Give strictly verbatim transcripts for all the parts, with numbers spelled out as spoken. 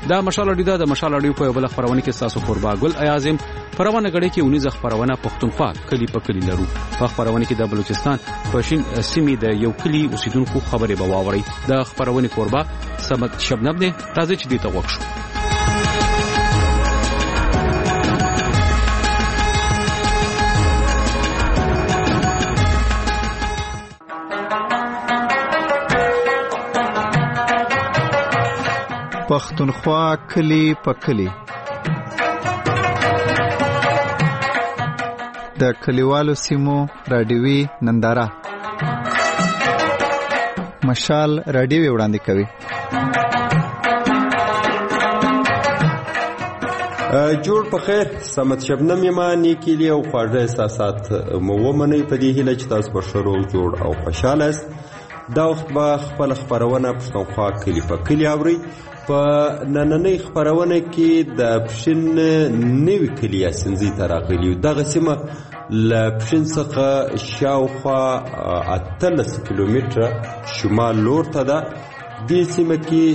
دا مشال اډیدا د مشال اډیو په بل خبرونه کې تاسو قربا ګل ایازم خبرونه غړي کې اونیز خبرونه پښتونخوا کلی په کلی لرو په خبرونه کې د بلوچستان پښین سیمې د یو کلی اوسیدونکو خبرې به واوري د خبرونه قربا سمت شبنم نه راځي چې دې ته وښو. پښتونخوا کلی په کلی د کلیوالو سیمو رادیوي ننداره مشال رادیوي وړاندې کوي. جوړ په خیر سمت شبنم یما نیکیلی او خواږه احساسات مو ومنئ په دې هیله چې تاسو به ښه روغ جوړ او خوشحاله یاست. دا وخت به خپله خپرونه پښتونخوا کلی په کلی اورئ. په نننۍ خپرونه کې د پښین نوي کلي یاسینزۍ ته راغلي یو. دغه سیمه له پښین څخه شاوخوا اتلس کیلومتره شمال لور ته ده. دې سیمه کې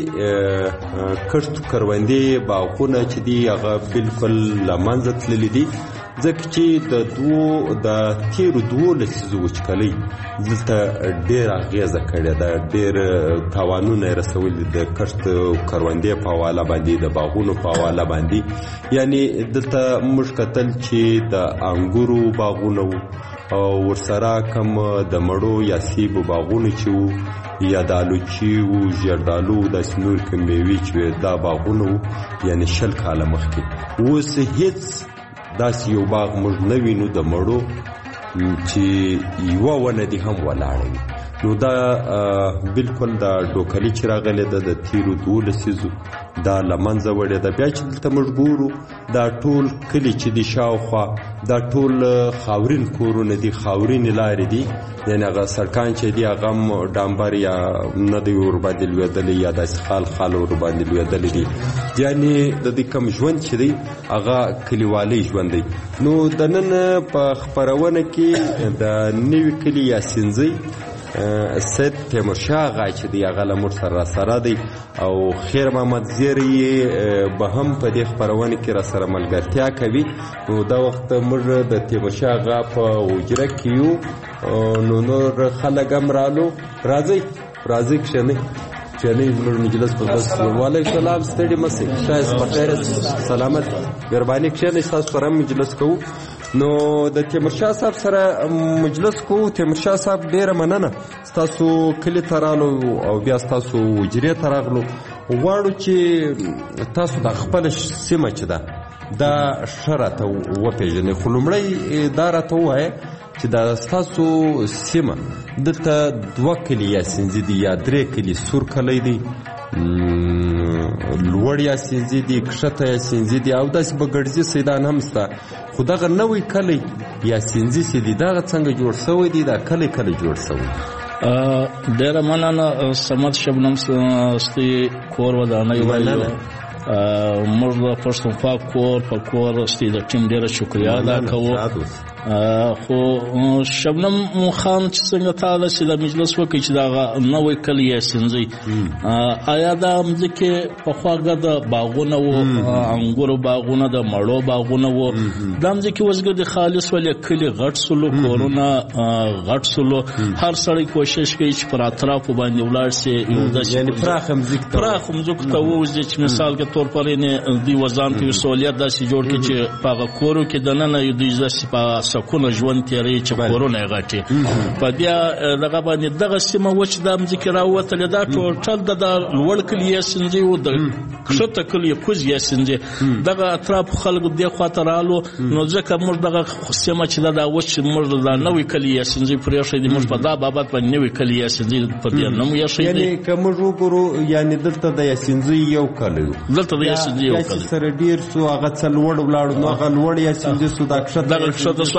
کښت کروندې باغونه چې دي هغه بالکل له منځه تللي دي ځکه چې د دوو د تیرو دوو لسیزو وچکالۍ دلته ډېره اغېزه کړې ده. ډېر تاوانونه یې رسولي د کښت کروندې په حواله باندې د باغونو په حواله باندې. یعنې دلته موږ کتل چې د انګورو باغونه وو او ورسره کم د مړو یا سیبو باغونه چې وو یا د الوچي وو ژیړدالو داسې نور کوم مېوې چې دا باغونه وو یعنې شل کاله مخکې. اوس هېڅ داسې یو باغ موږ نه وینو د مړو چې یوه ونه دې هم ولاړه وي. نو دا بالکل دا ډوکلي چې راغلی ده د تیرو دوو لسیزو دا له منځه وړې ده. بیا چې دلته موږ ګورو دا ټول کلي چې دي شاوخوا دا ټول خاورین کورونه دي خاورینې لارې دي یعنې هغه سړکان چې دي هغه هم ډامبر یا نه دی ورباندې لوېدلی یا داسې خال خال ورباندې لوېدلی دي. یعنې د دې کم ژوند چې دی هغه کلیوالي ژوند دی. نو د نن په خپرونه کې د نوي کلي یاسینزۍ سید تیمورشاه غا چې دی هغه له موږ سره راسره دی او خیر محمد زیری به هم په دې خپرونه کې راسره ملګرتیا کوي. نو دا وخت موږ د تیمورشاه غا په حجره کې یو نو نور خلک هم رالو. راځئ راځئ کښېنئ کښېنئ زموږ مجلس په بس. وعلیکم سلام ستړي مه شئ ښایست په خیر سلامت مهرباني کښېنئ ستاسو سره هم مجلس کوو. نو د تیمورشاه صاحب سره مجلس کوو. تیمورشاه صاحب ډېره مننه ستاسو کلي ته رالو او بیا ستاسو حجرې ته راغلو. غواړو چې تاسو د خپله سیمه چې ده دا ښه راته وپېژنئ. خو لومړی دا راته ووایه چې دا ستاسو سیمه دلته دوه کلي یاسینزۍ دي یا درې کلي سور کلی دی لوړ یاسینزۍ دي کښته یاسینزۍ دي او داسې بګړزي سیدان هم شته. خو دغه نوی کلی یاسینزۍ چې دی دغه څنګه جوړ شوی دی دا کلی کلی جوړ شوی؟ ډېره مننه سمت شبنم ستې کور ودانۍ وایو. موږ د پښتونخوا کور په کور ستې د ټیم ډېره شکریه ادا کوو. خو شبنم خان چې څنګه تاله چې د مجلس وکړي چې دغه نوی کلی یاسینزۍ آیا دا مځکې پخواګه د باغونه وو انګورو باغونه د مړو باغونه وو دا مځکې اوس ګردې خالص ولې کلي غټ سلو کورونه غټ سلو هر سړی کوشش کوي چې پر اطرافو باندې ولاړ سي یو داسې پراخه مځکې ته پراخه مځکو ته ووځي چې مثال کې طور پر یې دوی وزان ته سہولیت داسې جوړ کړي چې په هغه کورو کې دننه دوی داسې په سکونه ژوند تیری چې کورونه یې غټي په دې دغه باندې دغه سیمه وچ د مځکې راووتلې دا ټوټل د لوړ کلي یاسینزۍ و د کښته کلي کوز یاسینزۍ دغه اطراف خلکو دې خواته رالو نو ځکه موږ دغه سیمه چې دا وچ موږ د نوې کلي یاسینزۍ پرېښی دي موږ په دا بابت باندې نوې کلي یاسینزۍ په دې نوم یې یعنې که موږ وګورو یعنې دلته د یاسینزۍ یو کلی و دلته د یاسینزۍ یو کلی سره ډېر سو هغه څه لوړ ولاړو نو هغه لوړ یاسینزۍ سو دا کښته دغه کښته سو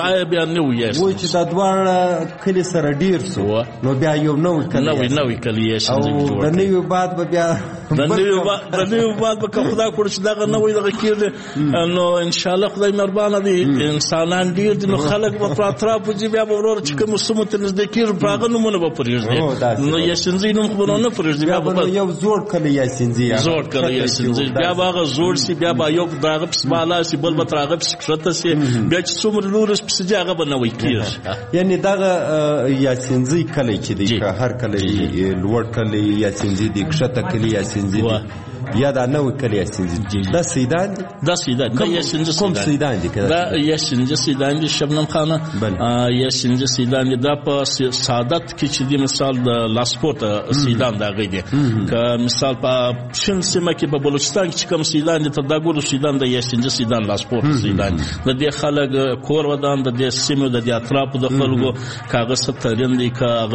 آیا بیا نوی یا وای چې دا دواړه کلي سره ډیر سو نو بیا یو نوی کلی نوی نوی کلی یا سنځي او د نوی بعد به بیا د نوی بعد د نوی بعد به که خدای کړ چې دغه نوی دغه کېږي نو ان شاء الله خدای مهربانه دي انسانان ډیر دي نو خلک به پر اطراف وځي بیا به ورور چې کوم سمو ته نږدې کېږي په هغه نومونه به پرېږدي نو یا سنځي نوم خو نه پرېږدي بیا به یو زوړ کلی یا سنځي زوړ کلی یا سنځي بیا به هغه زوړ سي بیا به یو دغه پس بالا سي بل به تر هغه پس کښته سي بیا چې څومره نور پس دي هغه به نوی کېږي یعنی دغه یا سنځي کلی چې دی هر کلی لوړ کلی یا سنځي دی کښته کلی یا سنځي دی یا دا نوې کلی یا سنځي دا سیدان دي دا سیدان دا یا سنځي کوم سیدان دي دا یا سنځي سیدان دي شبنم خانه یا سنځي سیدان دي دا په سعادت کې چې دی مثال د لاسپورت سیدان دا غي دي که مثال په شین سیمه کې په بلوچستان کې کوم سیدان دي ته دا ګورو سیدان د یا سنځي سیدان لاسپورت سیدان د دې خلک کور ودان د دې سیمو د اطراف د خلکو کاغذ ترین دي کاغذ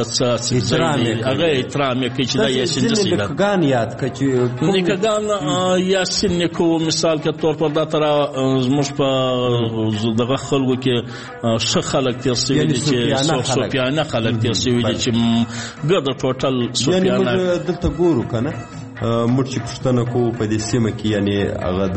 څه هغه احترام کوي چې دا یا سنځي سیدان ګان یاد کچې ګان یاسین نیکو مثال کے طور پر دا ترا زموږ په دغه خلکو کې ښه خلک تیر شوي دي چې صوفیانه خلک تیر شوي دي چې ګرده ټوټل صوفیانه یعنی موږ دلته ګورو که نه موږ چې پوښتنه کوو په دې سیمه کې یعنی هغه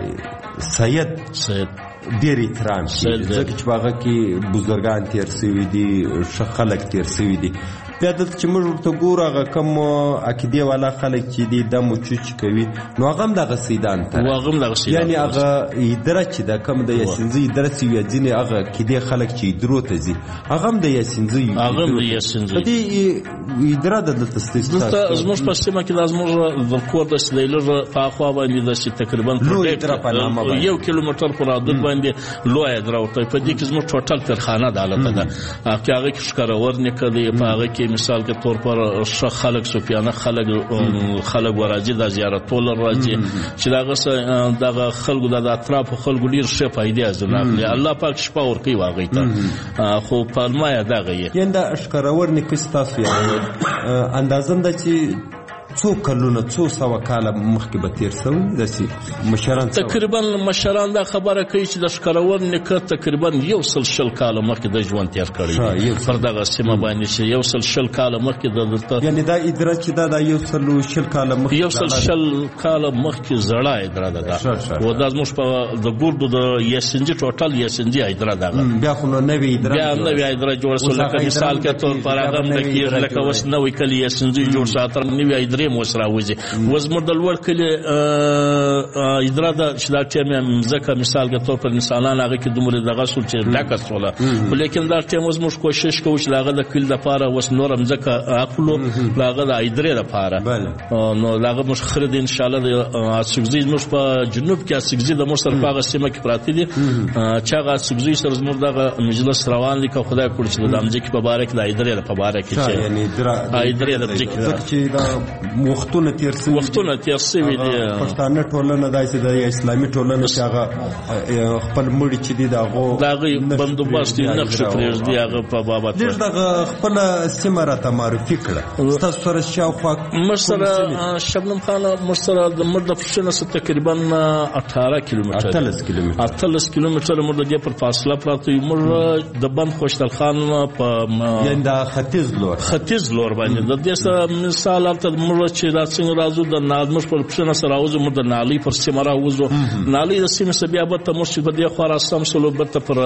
د سید سید ډېر احترام کېږي ځکه چې په هغه کې بزرګان تیر شوي دي ښه خلک تیر شوي دي بیا دلته چې موږ ورته ګورو هغه کوم عقیدې والا خلک چې دي دم وچوچ کوي نو هغه هم دغه سیدان ته یعنی هغه ایدره چې دا کوم د یاسینځي ایدره چې وي ځینې هغه عقیدې خلک چې ایدرو ته ځي هغه هم د یاسینځي هغه هم د یاسینځي په دې ایدره د دلته دلته زموږ په سیمه کې د زموږ د کور د سلیلر په اخوا باندې د چې تقریبا یو کیلومتر پر حدود باندې لوی ایدره ورته په دې کې زموږ ټوټل ترخانه د حالت ده هغه کې ښکارور نیکه دی په هغه کې مثال کے طور پر ښه خلک صوفیانه خلک خلک ورځي د زیارتول راځي چې دغه دغه خلکو د اطراف خلکو ډیر ښه فائدې ازنه الله پاک شپه ورکوي واغی ته خو پرمایا دغه یې ینده اشکرور نکس تاسو یې اندازم د چې څو کلونه څو سوه کاله مخکې به تیر شوي داسې مشران تقریبا مشران دا خبره کوي چې د ښکرور نیکه تقریبا یو سل شل کاله مخکې د ژوند تیر کړی پر دغه سیمه باندې چې یو سل شل کاله مخکې د دلته یعنی دا ادره چې دا د یو سل شل کاله مخکې یو سل شل کاله مخکې زړه ادره ده دا و دا زموږ په د ګردو د یاسینځي ټوټل یاسینځي ادره ده بیا خو نو نوې ادره بیا نوې ادره جوړه شوه لکه مثال کے طور پر هغه هم د کېږي لکه اوس نوې کلي یاسینځي جوړ شو تر نوې ادرې مو سره وځي وزمر د لوړ کلي ادره ده چې دا ټیم یې مځکه مثال کے طور پر انسانان هغه کې دومره دغه سول چې ډکه سوله لیکن دا ټیم اوس موږ کوشش کوو چې هغه د کلي دپاره اوس نور مځکه اخلو هغه د ادرې دپاره نو هغه موږ خرید انشاءالله د اڅکزي موږ په جنوب کې اڅکزي د موږ سره په هغه سیمه کې پراته دي چې هغه اڅکزي سره زموږ دغه مجلس روان دي که خدای کړي چې د مځکې په باره کې د ادرې په باره کې چې یعنی ادرې د مځکې چې دا وختونه تیر شوي وختونه تیر شوي دي پښتانه ټولنه داسې د اسلامي ټولنه چې هغه خپل مړي چې دي د هغو د هغې بندوبست یې نقش پرېږدي هغه په بابت لږ دغه خپله سیمه راته معرفي کړه ستاسو سره شاوخوا موږ سره شبنم خانه موږ سره د موږ د پښتنه سره تقریبا اټاره کیلومتره اتلس کیلومتره اتلس کیلومتره موږ د دې پر فاصله پراته یو موږ د بند خوشحال خان په یعنی د ختیځ لور ختیځ لور باندې د دې سره مثال هلته موږ چې دا څنګه راځو د نادمش پر پښنه سره راوځو موږ د نالۍ پر سیمه راوځو نالۍ د سیمې څخه بیا بېرته موږ چې په دې خوا راستم شولو بېرته پر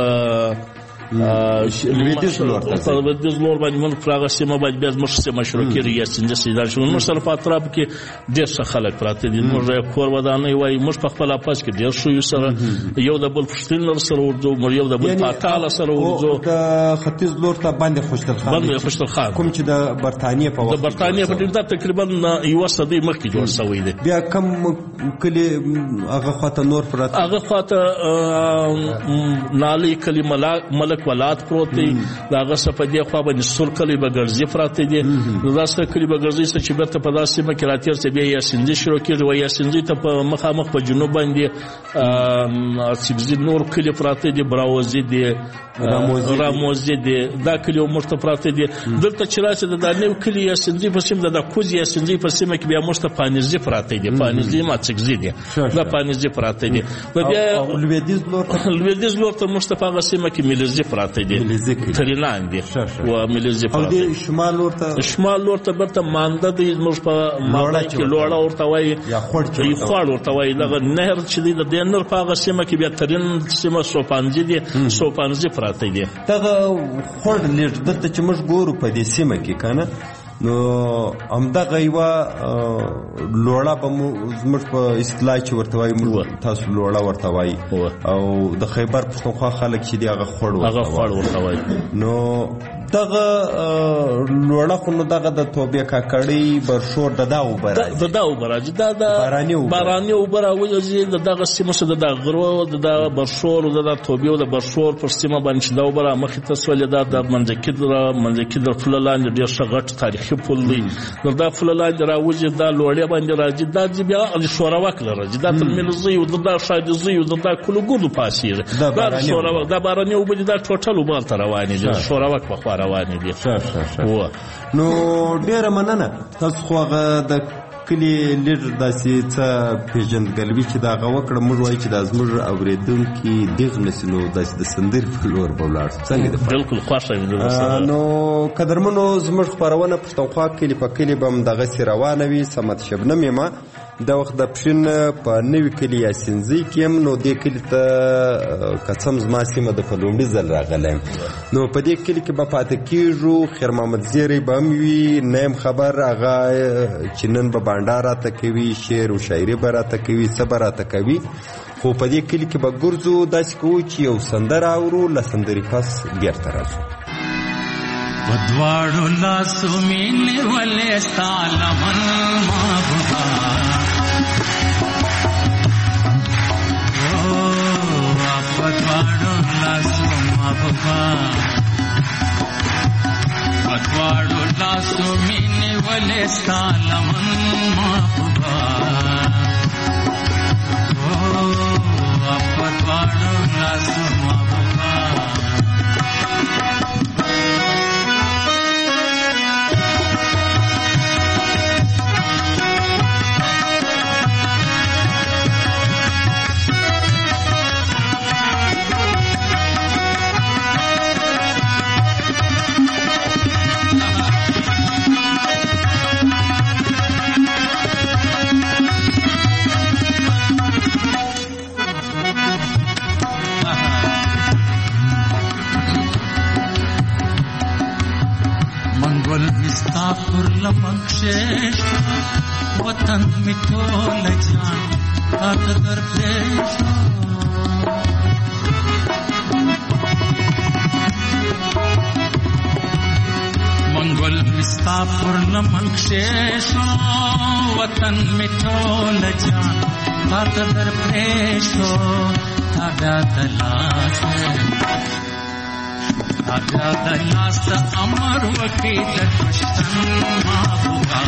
لویدیځ لور ته لویدیځ لور باندې موږ پر هغه سیمه باندې بیا زموږ سیمه شروع کېږي یاسینځي سیدان شو موږ سره په اطراف کې ډېر ښه خلک پراته دي موږ کور ودانۍ وایي موږ په خپل اپاس کې ډېر ښه یو سره یو د بل پښتون سره ورځو یو د بل پاتاله سره ورځو د ختیځ لور ته باندې خوشحال خان باندې خوشحال خان کوم چې د برتانیې په وخت د برتانیې په ټیم تقریبا یو صدۍ مخکې جوړ شوی دی بیا کم کلی هغه خواته نور پراته هغه خواته نالۍ کلی ملک ولات پروت دی داغه سپدی خو باندې سور کلی بغرزي پراته دي دا سره کلی بغرزي چې برته په داسې مکه راتیر چې بیا یاسینځي شروع کړي و یاسینځي ته په مخامخ په جنوب باندې سبزي نور کلی پراته دي براوزي دي راموزي دي دا کلی مرته پراته دي دلته چې راځي د دانیو کلی یاسینځي په سیم د کوز یاسینځي په سیم کې بیا مرته پانیزي پراته دي پانیزي ماڅګزي دي دا پانیزي پراته دي بیا لویدیز لور لویدیز لور ته مصطفی غسیمه کې ملزي پراته دي ترې لاندې و ملیزي پراته او د شمال ورته شمال ورته برته مانده دي زموږ په ماده کې لوړه ورته وایي یا خوړ خوړ ورته وایي دغه نهر چې دی د دې نهر په هغه سیمه کې بیا ترین سیمه سوپانزي دي سوپانزي پراته دي دغه خوړ لږ دلته چې موږ ګورو په دې سیمه کې که نه نو همدغه یوه لوړه به مو زموږ په اصطلاح چې ورته وایي موږ تاسو لوړه ورته وایي او د خیبر پښتونخوا خلک چې دي هغه خوړ ورته وایي نو دغه لوړه خو نو دغه د توبې کاکړۍ برشور د دا اوبه راځي د دا اوبه راځي دا د باراني اوبه راوځي د دغه سیمو څخه د دغه غرو د دغه برشور د دغه توبې او د برشور پر سیمه باندې چې دا اوبه رامخې ته سولې دا د منځکي منځکي د پله لاندې ډېر ښه غټ تاریخي پل دی نو دا پله لاندې راوځي دا لوړې باندې راځي دا ځي بیا د شوراوک له راځي دا تر ملزي او د دا شادزي او د دا کلوګودو پاسېږي دا د شوراوک دا باراني اوبه دي دا ټوټل اوبه هلته روانې دي د شوراوک په خوا روانې دي نو ډېره مننه تاسو خو هغه د کلي لږ داسې څه پېژندګلوي چې د هغه وکړه موږ وایو چې دا زموږ اورېدونکي دېغ نسي نو داسې د سندرې په لور به ولاړ شو څنګه ده بلکل خوښه نو قدرمنو زموږ خپرونه پښتونخوا کلي په کلي به همدغسې روانه وي صمد شبنم یم دا وخت د پښین په نوي کلي یا سینځۍ کې یم نو دې کلي ته که څه هم زما سیمه د په لومړي ځل راغلی یم نو په دې کلي کې به پاته کېږو خیر محمد زیری به هم وي نه یم خبر هغه چې نن به بانډا راته کوي شعر و شاعري به راته کوي څه به راته کوي خو په دې کلي کې به ګرځو داسې کوو چې یو سندره اورو له سندرې پس بېرته راځو په دواړو لاسو مې نیولې ستا لمن محبوبه په دواړو لاسو محبوبه په دواړو لاسو مې نیولې ستا لمن محبوبه په دواړو لاسو محبوبه پر لمکشش وطن می ټول جان تا در پېښ منګل مستا پر لمکشش وطن می ټول جان تا در پېښ تا بیا تلاش आजा दलास अमर वकील कृष्ण महबूबा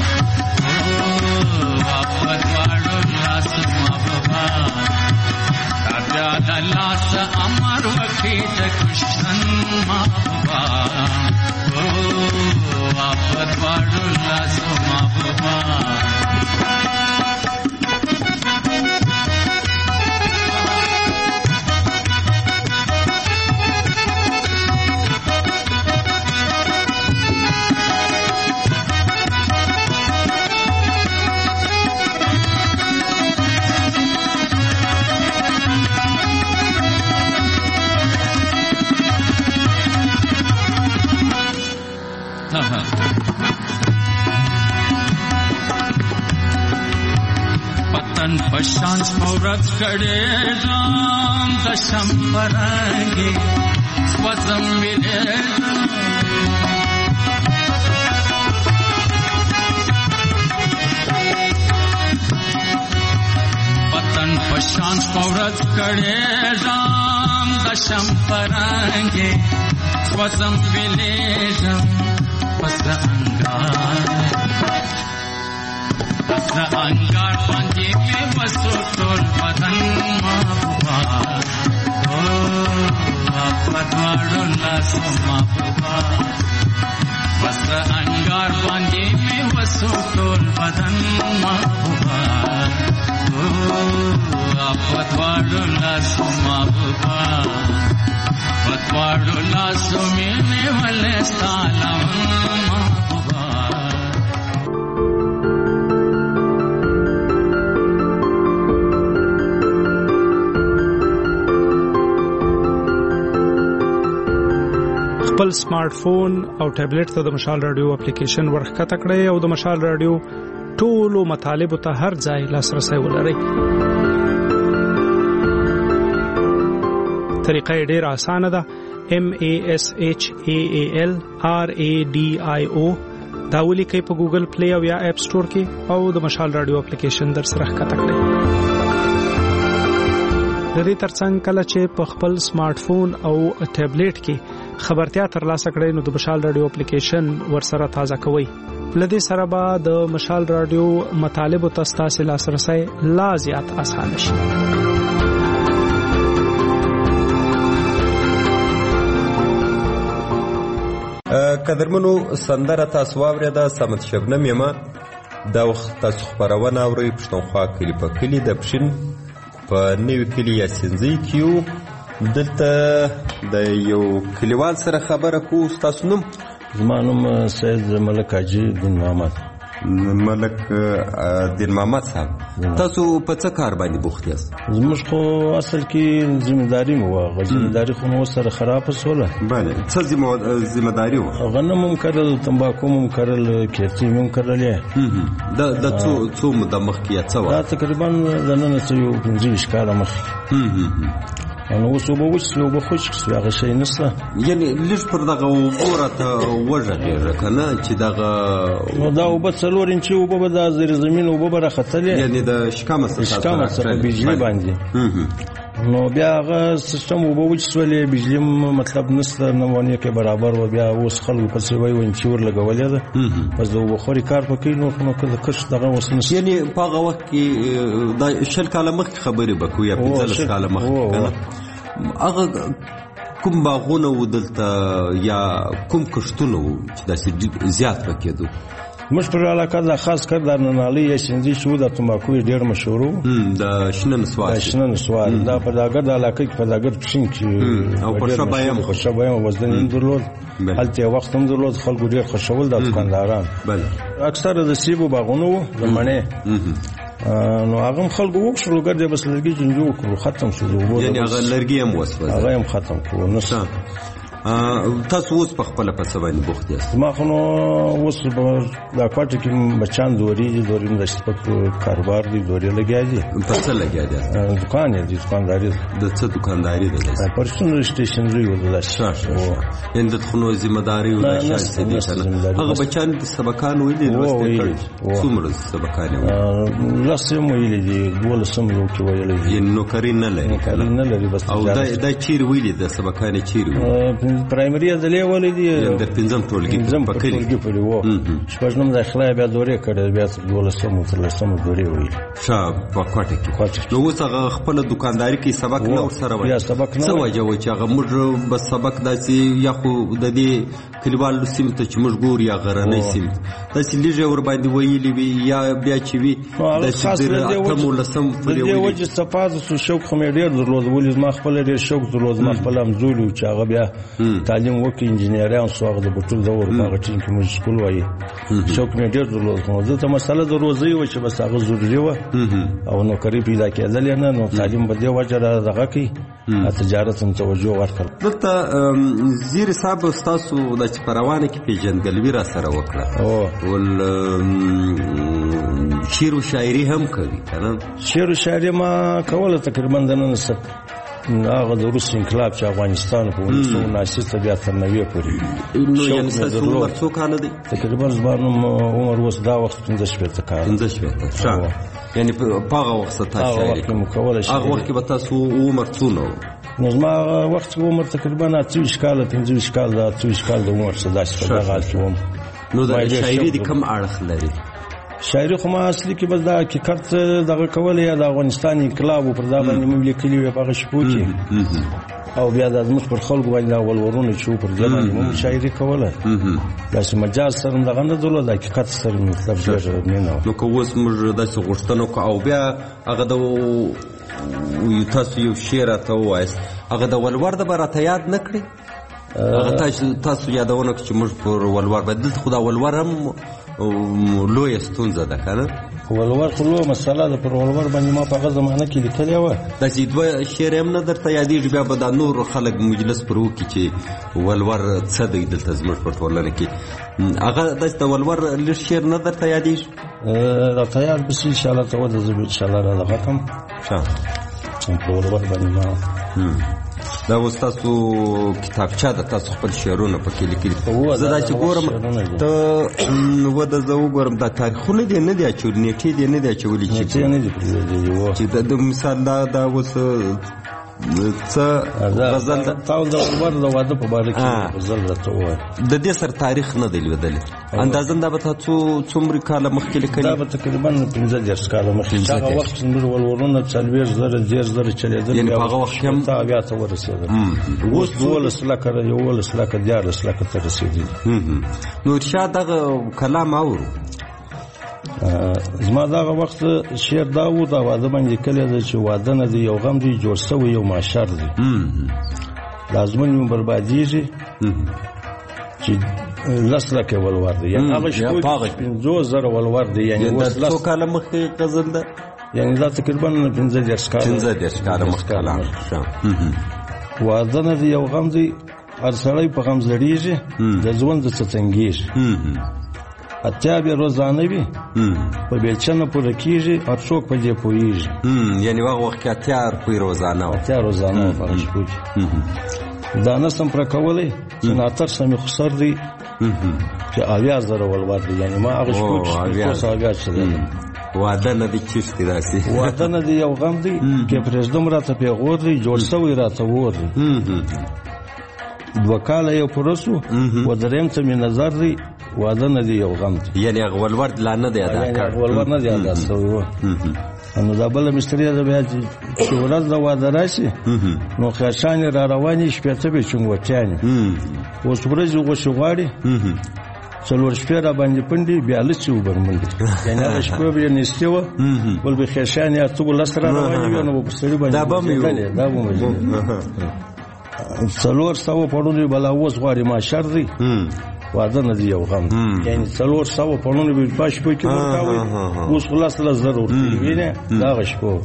आपदवाड़ो लास महबूबा आजा दलास अमर वकील कृष्ण महबूबा आपदवाड़ो लास महबूबा पतन पशान स्फोरत करे राम दशम परांगे स्वजम मिले पतन पशान स्फोरत करे राम दशम परांगे स्वजम मिले पसरा अंगार पसरा अंगार पांजे में बसो तोल बदन महबूबा ओ पदवाड़ो लासो महबूबा पसरा अंगार पांजे में बसो तोल बदन महबूबा ओ पदवाड़ो लासो महबूबा पदवाड़ो मासूमी वलस्ताला خپل سمارټ فون او ټابلیټ ته د مشال رادیو اپلیکیشن ورخکته کړئ او د مشال رادیو ټولو مطالبه ته هر ځای لاسرسي ولرئ. طریقه ډیره اسانه ده. M A S H A A L R A D I O دا ولیکئ په ګوګل پلی او یا اپ سٹور کې او د مشال رادیو اپلیکیشن در سره ښکته کړئ. د دې ترڅنګ کله چې په خپل سمارټ فون او ټابلیټ کې خبرتیا ترلاسه کړئ نو د مشال رادیو اپلیکیشن ورسره تازه کوئ. لدې سره به د مشال رادیو مطالب او تاسو لاسرسي لا زیات اسانه شي. قدرمنو سندره تاسو واورېده سمت شبنم یما دا وخت تاسو خبرونه اورئ پښتونخوا کلی په کلی د پښین په نوي کلی یا سنځي کیو دلته د یو کلیوال سره خبره کو. تاسو نوم؟ زما نوم سید ملک حاجی دین محمد. ملک دین محمد صاحب تاسو په څه کار باندې بوخت یاست؟ زموږ خو اصل کې ذمہداري مو وه. ذمہداري خو مو سره خراب شوله. بله څه ذمہداري وه؟ غنم هم کرل، تمباکو هم کرل، کیرتي هم کرلې. دا د څو څو موده مخکې یا څه وه؟ دا تقریبا د نن څه یو پنځه ویشت کاله مخکې. نو اوس اوبه وچ اوبه خشک شوې، هغه شی نشته. یعنې لږ پر دغه اوبو راته وږغېږه که نه چې دغه نو دا اوبه څلور انچې اوبه به دا زیر زمین اوبه به راختلې، یعنې د شکمه څخه شکمه څخه بجلي باندې. نو بیا هغه سیستم اوبه وچ شولې، بجلي مطلب نشته، نمونې کې برابر و. بیا اوس خلکو پسې وایي انچې ورلګولې ده، بس د اوبه خوري کار په کوي. نو نو که د کښت دغه اوس نشته. یعنې په هغه وخت کې دا شل کاله مخکې خبرې به کوو یا پنځلس کاله مخکې که نه؟ هغه کوم باغونه و دلته یا کوم کښتونه و چې داسې زیات به کېدو؟ موږ پر علاقه دا خاص کر د ننالۍ یا سنځي چې و د تمباکو یې ډېر مشهور و. د شنه نسوار د شنه نسوار دا په داګر د علاقه کې په داګر پښین کې او خوشه بیه مو خوشه بیه وزن هم درلود، هلته یې وخت هم درلود، خلکو ډېر خوښول د دکانداران. اکثره د سیبو باغونه و، د مڼې. نو هغه هم خلکو وکړو ګرځي بس لرګي جنجو کړو، ختم شو. یعنې هغه لرګي هم وسوځه، هغه هم ختم کړو. نو تاسو اوس په خپله په څه باندې بوخت یاست؟ زما خو نو اوس دا کوټه کې بچیان دورې دي، دورې د شپږ کاروبار دي، دورې لګیا دي. په څه لګیا دي؟ دکان یې دي، دکانداري. د څه دکانداري ده؟ پرسونل سټیشنري و دلته. یعنې د خو نو ذمہداري و دا شان څه دي که نه؟ هغه بچیان سبقان ویلي لوستې کړي؟ څومره سبقان یې ویلي؟ لس یې هم ویلي دي، دولس هم یو کې ویلي دي. یعنې نوکري نه لري؟ نوکري نه لري. بس او دا چیرې ویلي ده سبقان یې چیرې ویلي؟ پرایمري ادلې ولې دي د پنځم ټولګي په کلی ټولګي پورې و. شپږم داخله بیا دورې کړې، بیا دولسم تر لسم دورې ویل ښه په کوټه کې. نو اوس هغه خپله دکانداري کې سبق نه ورسره وایي؟ سبق نه. څه وجه وه چې هغه موږ به سبق داسې یا خو د دې کلیوالو سیمې ته چې موږ ګورو یا غرنۍ سیمې داسې لږې ورباندې ویلي وي یا بیا چې وي داسې ډېر اتم ولسم پورې ویلي؟ د دې وجې صفات سو شوق خو مې ډېر درلود، ولې زما خپله ډېر شوق درلود. زما خپله همزولي و چې هغه بیا تعلیم وکړي، انجینریان سو، هغه د بټول دور په هغه ټیم کې موږ سکول وایي. شوق مې ډېر درلود. خو دلته مسله د روزۍ وه چې بس هغه ضروري وه او نوکري پیدا کېدل یې نه. نو تعلیم په دې وجه را دغه کوي، تجارت هم توجه ورکړه. دلته زیر صاحب ستاسو دا چې په روانه کې پیژندګلوي را سره وکړه، ول شعر و شاعري هم کوي که نه؟ شعر و شاعري ما کوله تقریبا د نن هغه د روس انقلاب چې افغانستان په اونیس سوه نهه ته بیا تر نوي پورې. نو یعنې ستاسو عمر څو کاله دی؟ تقریبا زما عمر اوس دا وخت پنځه شپېته کاله. پنځه شپېته ښه. یعنې په هغه وخت ته تاسو شاعري کوئ؟ هغه وخت کې به تاسو عمر څونه و؟ نو زما هغه وخت کې عمر تقریبا اته ویشت کاله، پنځه ویشت کاله، اته ویشت کاله د عمر څه داسې په دغه حال کې وم. نو د شاعري د کوم اړخ لري؟ شاعري خو ما اصلي کې بس دا حقیقت دغه کول یا د افغانستان انقلاب پر دا باندې مې لیکلي وي په هغه شپو کې، او بیا د زموږ پر خلکو باندې ولورونه چې پر دې باندې مو شاعري کوله. داسې مجاز سره دغه نه درلود، د حقیقت سره مطلب ډېر مینه. نو که اوس موږ داسې غوښتنه وکړو او بیا هغه د تاسو یو شعر راته ووایاست، هغه د ولور د به راته یاد نه کړې؟ هغه تاسو یادونه چې موږ پر ولور بدل خو دا ولور هم لویه ستونزه ده که نه؟ ولور خو لویه مسله ده. پر ولور باندې ما په هغه زمانه کې لیکلې وه. داسې دوه شعر هم نه درته یادېږي؟ بیا به دا نور خلک مجلس پر وکړي چې ولور څه دی دلته زموږ په ټولنه کې. هغه داسې د ولور لږ شعر نه درته یادېږي؟ راته یاد به شي انشاءالله ته وده زه به انشاءالله را دغه کړم پر ولور باندې ما. دا اوس تاسو کتابچه ده، تاسو خپل شعرونه پکې لیکلي. زه دا چې ګورم ته وده زه وګورم دا تاریخونه دې نه دي اچولي، نیټې دې نه دي اچولي چې د مثال دا دا اوس څه غزل ده تاسو د ولور د واده په باره کې غزل راته ووایه. د دې سره تاریخ نه دی لوېدلی. اندازن دا به تاسو څومره کاله مخکې لیکلي؟ دا به تقریبا پنځه دېرش کاله مخکې. هغه وخت زموږ ولورونه څلوېښت زره دېرش زره چلېدل، یعنې په هغه وخت کې هم بیا ته ورسېدل. اوس دولس لکه یولس لکه دیارلس لکه ته رسېدلي. نورشاه دغه کلام اورو. زما دغه وخت شعر دا و دا واده باندې لیکلی ده چې واده نه دی یو غم دی جوړ سوی یو معاشر دی، لازمن مې بربادېږي چې لس لکه ولور دی. یعنې هغه شپږ پنځوس زره ولور دی. یعنې اوس څو کاله مخکې غزل ده؟ یعنې دا تقریبا پنځه دېرش کاله پنځه دېرش کاله مخکې. واده نه دی یو غم دی، هر سړی په غم زړېږي، د ژوند څه تنګېږي. اتیا بیا روزانه وي په بیلچه نه پوره کېږي، هر څوک په دې پوهېږي. یعنې هغه وخت کې اتیا روپۍ روزانه وه. اتیا روزانه وه په هغه شپو کې. دا نه سم پوره کولی چې ناتر سمې خسر دی چې اویا زره ولور دی. یعنې ما هغه شپو کې اوس اویا چلېدل. واده نه دی چیرته داسې؟ واده نه دی یو غم دی کې پرېږدم راته پیغور دی، جوړ سوی راته اور دی. دوه کاله یو پوره سو و درېیم ته مې نظر دی، واده نه دی یو غم دی. یعنې هغه ولور لا نه دی ادا کړی؟ ولور نه دی ادا سوی و. نو دا بله مستري ده بیا چې ورځ د واده راشي نو خیاشانې را روانې شپېته به چونګوټیانې. اوس ورځې غوښې غواړي، څلور شپې را باندې پنډې بیا لڅې وبرمنډې. یعنې هغه شپه به یې نیستې وه، بل به خیاشانې اته لس را روانې وې نو به په سړي باندې دا به مې څلور سوه پړونې بلا اوس غواړي معاشر دی، واده نه دی یو غم. یعنې څلور سوه پړونې به په شپو کې ورکوئ، اوس خو لس لس زره ورکوي. وینې د هغه شپو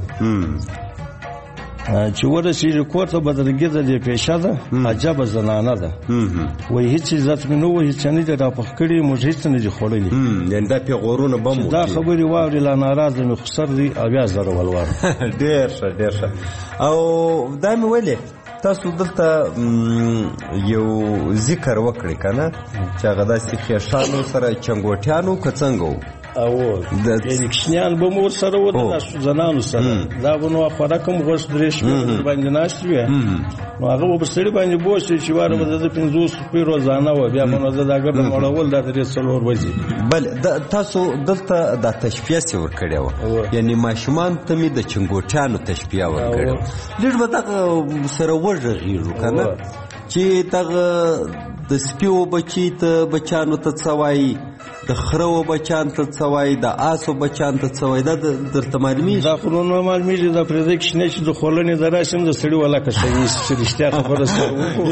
چې ورسېږي کور ته بدرګېده دې پیشه ده، عجبه زنانه ده. وایي هېڅ عزت مې نه و، هېڅ نه دي راپخ کړي، موږ هېڅ نه دي خوړلي. یعنې دا پیغورونه به مو دا خبرې واورې لا ناراضه مې خسر دی اویا زره ولور. ډېر ښه ډېر ښه. او دا مې ولې تاسو دلته یو ذکر وکړئ که نه چې هغه داسې خیشانو سره چنګوټیانو که څنګه و؟ او یعنې کشنیان به مو ورسره و د زنانو سره. دا به نو خوراک هم غوښ درې شپې باندې ناست وې، نو هغه به په سړي باندې بوج شي چې واره به د پنځوس روپۍ روزانه وه، بیا به نو زه دا ګډه مړول دا درې څلور ورځې. بله تاسو دلته دا تشبیه سې ورکړې وه، یعنې ماشومانو ته مې د چنګوټیانو تشبیه ورکړې وه. لږ به دغه سره وغږېږو که نه چې دغه د سپیو بچي ته بچیانو ته څه وایي، د خرو بچان ته څه وایي، د آسو بچان ته څه وایي، دا درته معلومېږي؟ دا خو نه معلومېږي. دا پرېږدی کښېنی چې د خولنې د راشم د سړي ولکه ښوي چې رښتیا خبره سره وکړو.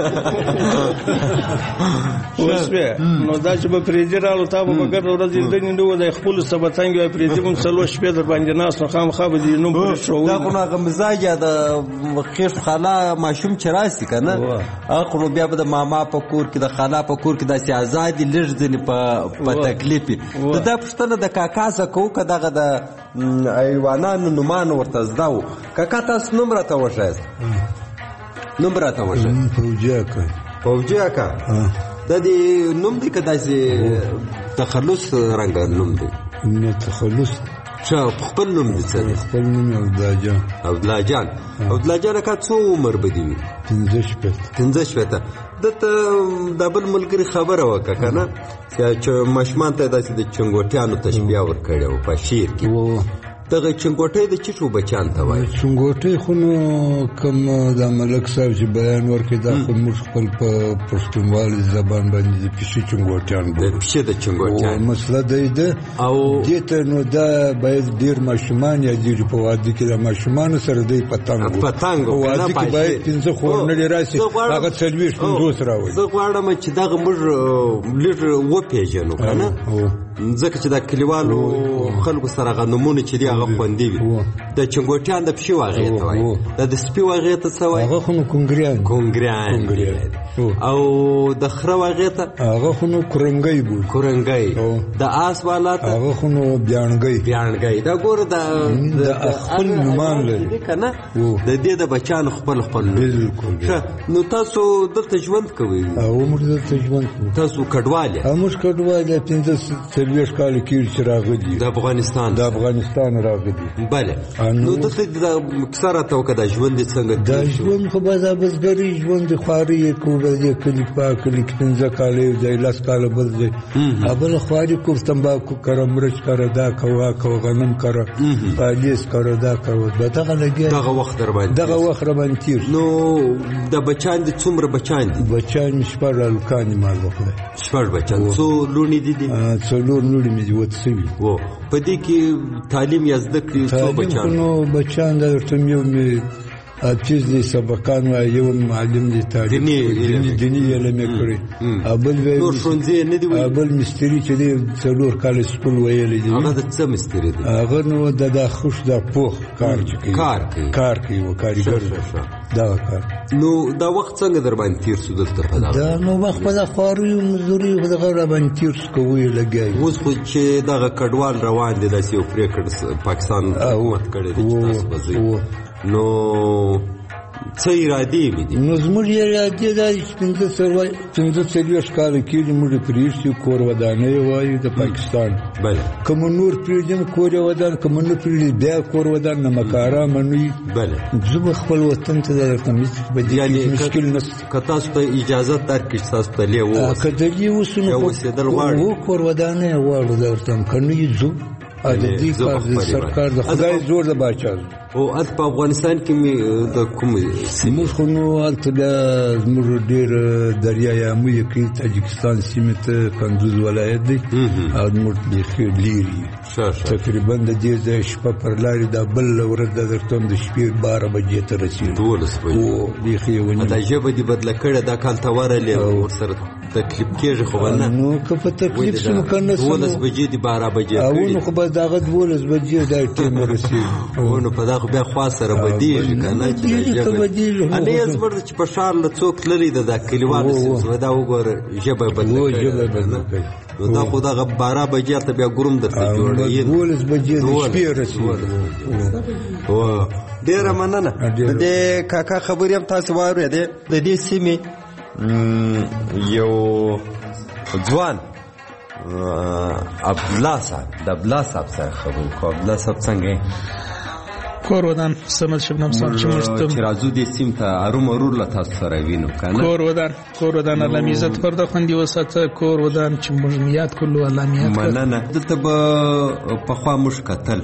اوس بیا نو دا چې به پرېږدي راغلو تا به به ګرده ورځ لیدنې نه وه، د خپلو سبتنګې به پرېږدي به م څلور شپې در باندې ناست نو خامخا به دې نوم پرې ښووي. دا خو نو هغه مزاج یا د خېښ خاله ماشوم چې راسي که نه، هغه خو نو بیا به د ماما په کور کې د خاله په کور کې داسې ازادي لږ ځینې په تکلیف وي. د دا پوښتنه د کاکا څخه کوو که دغه د حیوانانو نومان ورته زده وو. کاکا تاسو نوم راته وښایاست، نوم راته وښایاست. فوجي اکا. فوجي اکا دا دې نوم دی که داسې تخلص رنګه نوم دی؟ نه تخلص. څه خپل نوم دی؟ څه دی خپل نوم؟ عبدالله جان. عبدالله جان. عبدالله جان اکا څو عمر به دې وي؟ پنځه شپېته. پنځه شپېته. دته دا بل ملګري خبره وکړه که نه چې ماشومان ته یې داسې د چنګوټیانو تشبیه ورکړې وه په شعر کې. دغه چنګوټۍ د چټو بچان ته وایي چنګوټۍ خو نو کوم د ملک صاحب چې بیان ورکړي دا خو موږ خپل په پښتونوالي زبان باندې د پیشي چنګوټیان د پیشي د چنګوټیان مسله دی ده او دې ته نو دا باید ډېر ماشومان یا ډېر په واده کې د ماشومانو سره دی پتنګ پتنګ په واده کې باید پنځه خورنړي راشي هغه څلوېښت پنځوس راوړي زه غواړم چې دغه موږ لږ وپېژنو که نه ځکه چې د کلیوالو خلکو سره هغه نومونه چې دي هغه خوندي وي د چنګوټیان د پښې واغې ته وایي دا د سپي واغې ته څه وایي هغه خو نو کونګریان کونګریان او د خره واغې ته هغه خو نو کورنګۍ بول کورنګۍ د آس والا ته هغه خو نو بیانګۍ بیانګۍ دا ګوره د خپل نومان لري که نه د دې د بچیانو خپل خپل نو تاسو دلته ژوند کوئ او موږ دلته ژوند کوو تاسو کډوال یې موږ کډوال یې پنځه څلوېښت کاله کېږي چې راغلي د افغانستان د افغانستان راغلي بله نو دلته کیسه راته وکړه دا ژوند یې څنګه دا ژوند خو به دا بزګري ژوند د خواري یې کوو به دې کلي په کلي کې پنځه کاله یو ځای لس کاله بل ځای بله خواري کوو تمباکو کره مرچ کره دا کوه کوه غنم کره پالیس کره دا کوه به دغه لګیا دغه وخت در باندې دغه وخت را باندې تېر نو د بچیان دي څومره بچیان دي بچیان شپږ هلکان دي مال خدای شپږ بچیان څو لوڼې دي دي څلور لوڼې مې دي واده سوي و په دې کې تعلیم یا زده کړې څو بچیان تعلیم خو نو بچیان دا درته یو مې حافظ دی سبقان وایي یو معلم دی تعلیم دیني علم یې کړی نور ښوونځي نه دي بل مستري چې دی څلور کاله سکول ویلی دی هغه د څه مستري دی هغه نو د دا خوش دا پوخ کار چې کوي کار کوي کار کوي و کاریګر دا کار نو دا وخت څنګه در باندې تېر شو دلته په دغه دا نو وخت په د خواريو مزدوري خو دغه را باندې تېر شو کوی لګیا اوس خو چې دغه کډوال روان دي داسې یو پرېکړه پاکستان حکومت کړی دی چې تاسو به ځئ نو څه ارادې مې دي نو زموږ ارادې دا چې پنځه څلوېښت کاله کېږي موږ یې پرېږدي کور ودانۍ وایو د پاکستان که مو نور پرېږدم کور یې ودان که مو نه پرېږدي بیا کور ودان نمکاره منوي زه به خپل وطن ته درته مشکل نشته که تاسو ته اجازه درکړي چې تاسو دلې ووسئ که دلې اوسو نو کور ودانۍ غواړو درته که نه یې ځو عددي کار د سرکار د خدای زور د باچا او هلته په افغانستان کې مې د کوم موږ خو نو هلته بیا زموږ ډېر دریای امویه کې تاجکستان سیمې ته کندوز ولایت دی او زموږ بیخي لرې تقریبا د دې ځای شپه پر لارې دا بله ورځ د درته د شپې باره بجې ته رسېږي دولس بجې بیخي یې ونیو دا ژبه دې بدله کړې دا کال ته ورغلې ورسره تکلیف کېږي خو به نه نو که په تکلیف شو که نه دولس بجې دي باره بجې کړي نو خو به دغه دولس بجې دا ټیم رسېږي نو په دغه بیا خوا سره بدېږي که نه چې انا یې زموږ چې په ښار له څوک لرې ده دا کلیوالو سیمه دا وګوره ژبه یې بدله کړې نو دا خو دغه باره بجې هلته بیا ګروم درته جوړوي دولس بجې د شپې رسېږي ډېره مننه د دې کاکا خبرې هم تاسې واورېدې د دې سیمې یو ځوان عبدالله صاحب د عبدالله صاحب سره خبرې کوو عبدالله صاحب څنګه کور ودان سمد شبنم صاحب چې مشتم چې راځو دې سیم ته اروم ارور له تاسو سره وینو کنه کور ودان کور ودان الله عزت پرده خوندي وساته کور ودان چې موږ میات کولو الله میات مننه دلته به په خوا موږ کتل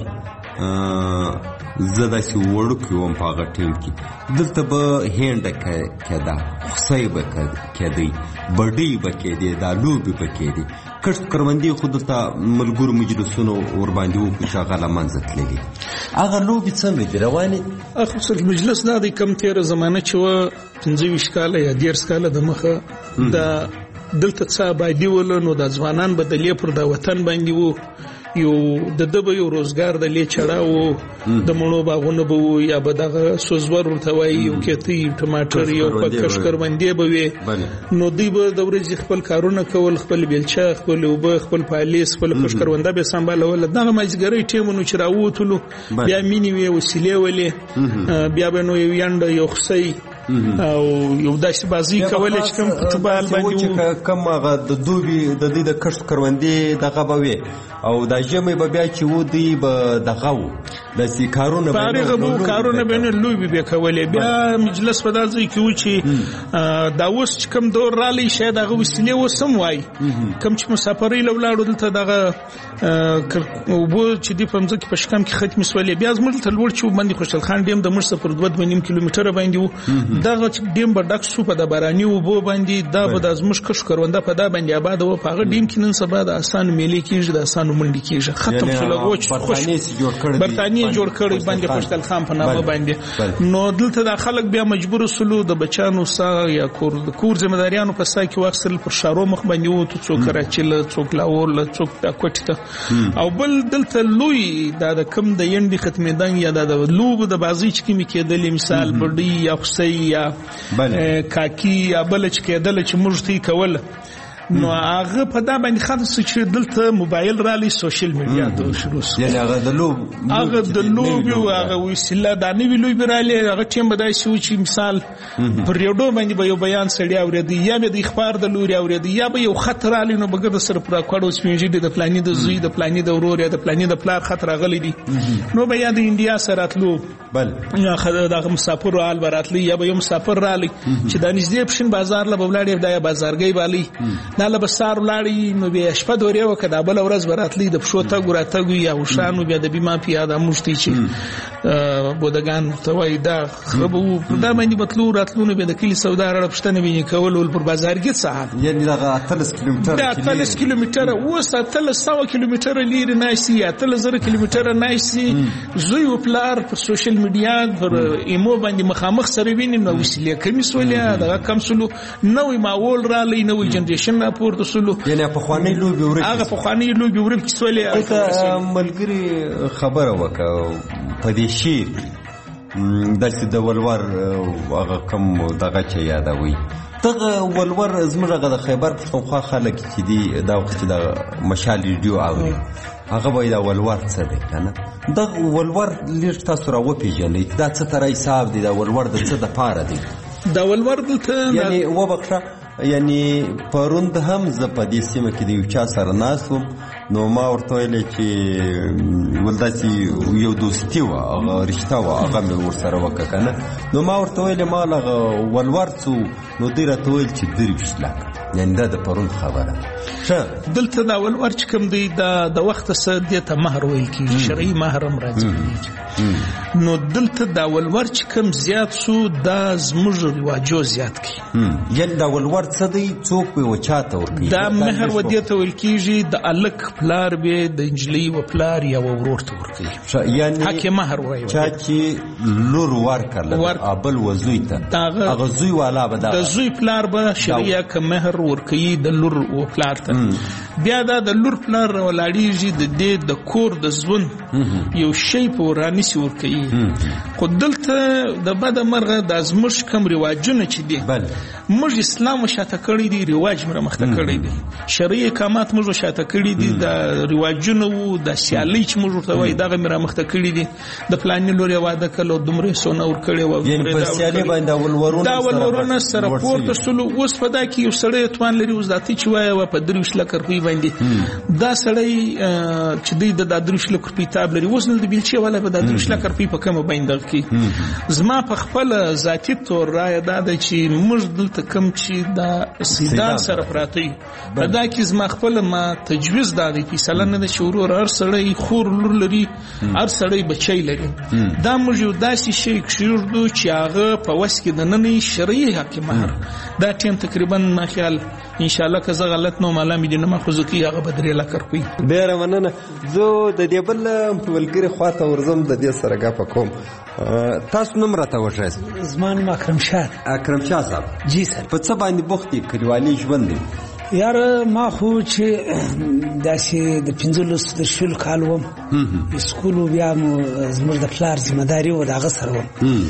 زه داسې وړوکی وم په هغه ټیم کې دلته به هینډه کېده خوسۍ به کېدی بډۍ به کېدې دا لوبې به کېدې کښت کروندې خو دلته ملګرو مجلسونو ورباندې وکړو چې هغه له منځه تللي هغه لوبې څنګه دي روانې خصوصا مجلس دا دی کم تېره زمانه چې وه پنځه ویشت کاله یا دېرش کاله د مخه دا دلته څه آبادي وله نو دا ځوانان به د لې پر دا وطن باندې وو یو د دبه یو روزګار د لې چړاو د مڼو باغونه به وو یا به دغه سوزور ورته وایي یو کېتی ټماټر یو پکش کروندې به وي نو دوی به د ورځې خپل کارونه کول خپل بیلچه خپل اوبه خپل پالیس خپل پکش کرونده به سمبالول دغه مازګری ټیمونو چې راووتلو بیا مینې وې وسیلې ولې بیا به نو یو ینډ یو خسۍ او یو داسې بازی کولای چې کوم فوټبال باندې کوم هغه د دوبي د دې د کښت کروندې دغه به وي او د ژمي به بیا چې و دوی به دغه و داسې کارونه به فارغه به کارونه به نه لوبې به کولې بیا مجلس په دا ځای کې و چې دا اوس چې کوم دور رالی شاید هغه وسیلې اوس هم وایي کوم چې مسافرۍ له ولاړو دلته دغه اوبه چې دي په مځکې په شکم کې ختمې سولې بیا زموږ دلته لوړ چې باندې خوشحال خان ډیم د مرسته پر دوه دوه نیم کیلومتره باندې و دغه ډیم به ډک شو په د باراني اوبو باندې دا به د زموږ کښ کرونده په دا باندې آباد و په هغه ډیم کې نن سبا د آسان میلې کېږي د آسان منډي کېږي ختم شو لغوچ برتانیې جوړ کړی باندې خوشحال خان په نامه باندې نو دلته د خلک بیا مجبور سلو د بچانو سا یا کور د کور ځمداريانو په سا کې واخسل پر شارو مخ باندې و ته څوک راچل څوک لاور له څوک د کوټه او بل دلته لوی د کم د ینډي ختمېدان یا د لوب د بازی چې کې کېدل مثال بډي یا خصي یا کاکی یا بل چې کېدل چې موږ تی کول نو هغه په دا باندې خاص چې دلته موبایل رالي سوشل میډیا ته شروع یعنی هغه د لوب هغه د لوب او هغه وسیله د نوې لوب رالي هغه ټیم بدای شو چې مثال پر یوډو باندې به یو بیان سړی اورېدي یا به د اخبار د لوري اورېدي یا به یو خطر رالي نو بګر سره پر کړو سپینځي د پلانې د زوی د پلانې د ورور یا د پلانې د پلار خطر غلي دي نو به یا د انډیا سره تلو بل یا خدای د مسافر حال براتلی یا به یو مسافر رالي چې د نږدې پښین بازار له بولاړي د بازارګي بالي دا له بسار ولاړی نو بیا شپه دورې وکړه بل ورځ براتلی د پښو ته ګراته ګي یا وشانو بیا د بیمه پیاده مشتي چې بودگان توای دا خبو دا باندې بتلو راتلو به د کلی سودا را پښتنه ویني کول ول پر بازارګي صاحب یعنی دا اتلس کیلومتر دا اتلس کیلومتر او اتلس سو کیلومتر لري نایسي اتلس زره کیلومتر نایسي زوی او پلار په سوشل میډیا پر ایمو باندې مخامخ سره ویني نو وسیله کمی سولیا دا کم سلو نوې ماول را لې نوې جنریشن را پورته سلو یعنی په خواني لوبي ورک هغه په خواني لوبي ورک سولیا ته ملګری خبره وکاو په دې شیر داسې د ولور هغه کم دغه چې یادوي دغه ولور زموږ د خیبر پښتونخوا خلک چې دي دا وخت د مشال ریډیو اوري هغه به دا ولور څه دی کنه دا ولور لږ تاسو را وپیژنئ دا څه تر حساب دی دا ولور د څه د پاره دی دا ولور دلته یعنی وبخښه یعنی پروند هم ز په دې سیمه کې د یو چا سره ناسوم نو ما ورته ویل چې ولداسي یو دوستي و هغه رښتا و هغه مې ورسره وکړه کنه نو ما ورته ویل ما هغه ولور څو نو دې راته ویل چې درویشت لاک یعنی دا د پروند خبره ښه دلته دا ولور چې کوم دی دا د وخت سره دې ته مهر ویل کېږي شرعي مهر هم راځي نو دلته دا ولور چې کوم زیات سو دا زموږ رواجو زیات کی یعنی دا ولور څه دی څوک به وچاته ورکی دا مهر و دې ته ویل کېږي د الک پلار به د انجلی و پلار یا ورور ته ورکی یعنی حق مهر وایي چا چې لور ورکړل ابل وزوی ته هغه زوی والا به د زوی پلار به شریعه ک مهر ورکی د لور و پلار ته بیا دا د لور پلار ولاړیږي د دې د کور د ځون یو شی په ورانی سی ورکی خو دلته د بد مرغه د ازمش کم رواجونه چې دي موږ اسلام شاته کړی دی رواج مر مخته کړی دی شرعي احکامات موږ شاته کړی دي د رواجونه او د سیالي چې موږ ته وای دغه مر مخته کړی دي د پلان لوري واده کړو دومره سونه ور کړی و یعنی په سیالي باندې ولورونه دا ولورونه سره پورته سلو اوس په دا کې یو سړی توان لري اوس داتې چې وای و په دروش لکر کوي باندې دا سړی چې د دروش لکر په کتاب لري اوس نل د بیلچې ولا په دروش لکر په کومه باندې کې زما په خپل ذاتی تور رائے دا د چې موږ دلته کم چې دا سیدان سره پراتی په دا کې زما خپل ما تجویز دا دی فیصله نه د شورو هر سړی خور لور لري هر سړی بچی لري دا موږ یو داسې شی کړو چې هغه په وس کې د نن شرعي حق مهر دا ټیم تقریبا ما خیال ان شاء الله که زه غلط نو معلومه دي نه ما خو زکی هغه بدرې لا کړی ډیر مننه زه د دې بل ولګری خواته ورزم د دې سره غاپه کوم تاسو نوم راته وښایئ زمان اکرم شاه اکرم شاه صاحب جی سر په څه باندې بوختي کلیوالي ژوند دی یار ما خو چې داسې د پنځلس د شل کال وم سکول بیا مو زموږ د پلار ذمہ داری و دغه سره وم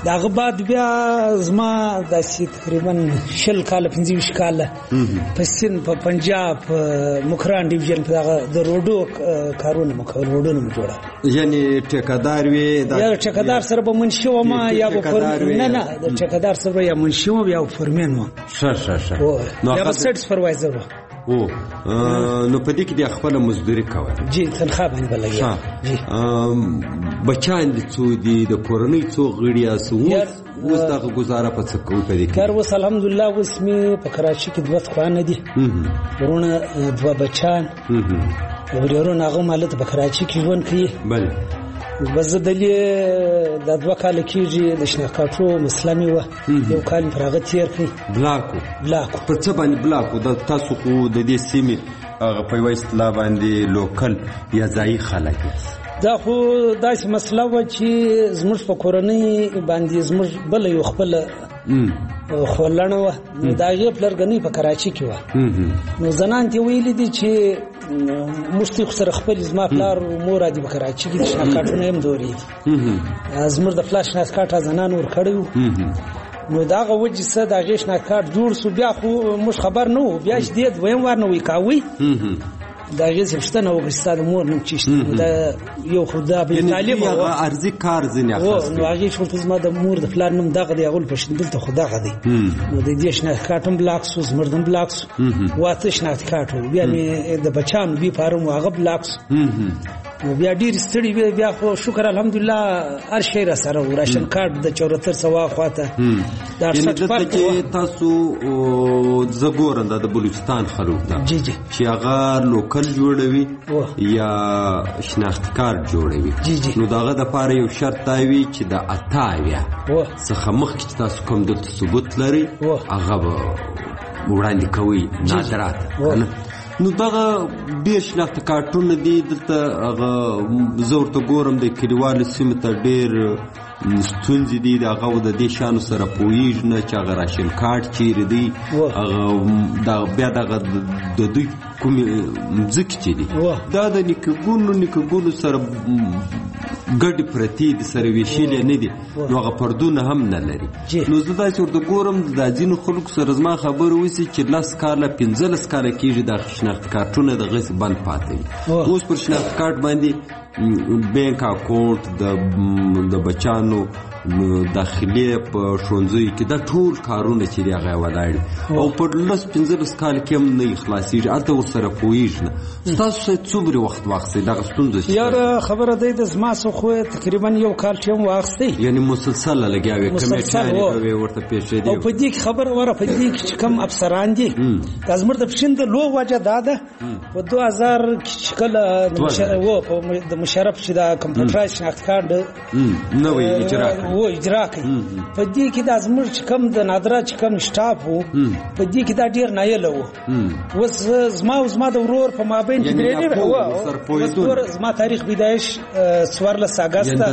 د هغه بعد بیا زما داسې تقریبا شل کاله پنځه ویشت کاله په سند په پنجاب مکران ډیویژن په هغه د روډو کارونه مو کول روډونه مو جوړه یعنی ټیکادار وي یا ټیکادار سره به منشي و ما یا به نه نه د ټیکادار سره یا منشي و یا فورمن و ښه ښه ښه نو هغه سټ سپروایزر و او نو په دې کې د خپل مزدوري کوي جی تنخواه باندې بلګي جی بچان دي څو دي د کورنۍ څو غړي اسو اوس دا گزاره په څه کوي په دې کې کار وس الحمدلله اوس می په کراچي کې دوه خوانه دي ورونه دوه بچان ورونه هغه مالته په کراچي کې ژوند کوي بله بزدلې د دوه کال کېږي د شناکاټو مسلمي و یو کال پر هغه تیر کړی بلاکو بلاکو په څه باندې بلاکو د تاسو خو د دې سیمې هغه په یو اصطلاح باندې لوکل یا ځایي خلک دا خو داسې مسله وه چې زموږ په کورنۍ باندې زموږ بله یو خپله خولنه وه نو د هغې پلرګنۍ په کراچي کې وه نو زنان ترې ویلي دي چې موږ خو سره خپل زما پلار مور دي په کراچي کې د شناکاټونه هم دورې دي زموږ د پلار شناکاټ زنان ورکړی وو نو د هغه وجې څه د هغې شناکاټ جوړ سو بیا خو موږ خبر نه وو بیا چې دې دویم وار نه وی کاوی د هغې څه پوښتنه وکړه چې ستا د مور نوم چی شته دا یو خو دا بېطالب هغه عرضي کار ځینې اخیستی نو هغې چې ورته زما د مور د پلار نوم دغه دی هغه وپوښتل دلته خو دغه دی نو د دې شناخت هم بلاک سو زموږ هم بلاک سو واته شناخت کارت و بیا مې د بچانو بي فارم و هغه بلاک سو نو بیا ډېر ستړي بیا خو شکر الحمدلله هر شی را سره و راشن کارت د چورتر سوا خواته د یعنې دلته کې تاسو زه ګورم دا د بلوچستان خلک ده جی جی چې هغه لوکل جوړوي یا شناخت کارت جوړوي نو د هغه دپاره یو شرط دا وي چې د اته اویا څخه مخکې چې تاسو کوم دلته ثبوت لرئ هغه به وړاندې کوئ نادرات نو دغه ډېر شناخت کارتونه دي دلته هغه زه ورته ګورم د کلیوالو سیمو ته ډېر ستونزې دي د هغه د دې شیانو سره پوهېږي نه چې هغه راشن کارت چیرې دی هغه بیا دغه د دوی کومې مځکې چې دي دا د نیکهګونو نیکهګونو سره ګډې پرتې دي سره ویشلې نه دي نو هغه پردونه هم نه لري نو زه داسې ورته ګورم دا ځینو خلکو سره زما خبره وسي چې لس کاله پنځلس کاله کېږي دا شناخت کارتونه دغسې بند پاتې وي اوس پر شناخت کارت باندې بینک اکاونټ د بچانو داخلي په ښوونځیو کې دا ټول کارونه چې دي هغه ولاړ دي او په لس پنځلس کال کې هم نه خلاصېږي هلته ورسره پوهېږي نه ستاسو سره څومره وخت واخیستی دغه ستونزه یاره خبره دی د زما څه خو تقریبا یو کال چې هم واخیستی یعنې مسلسله لګیا وې کمیټیانې به وې ورته پېښېدې او په دې کې خبره وره په دې کې چې کوم افسران دي دا زموږ د پښین د لو وجه دا ده په دوه هزار کې چې کله د مشرف چې دا کمپیوټرایز شناخت کارت نوی اجرا و اجرا کوي په دې کې د زموږ چې کوم د نادره چې کوم شټاپ وو په دې کې دا ډېر نایله وو اوس زما او زما د ورور په مابین کې درې وو زما تاریخ پیدایش څوارلس اګسټه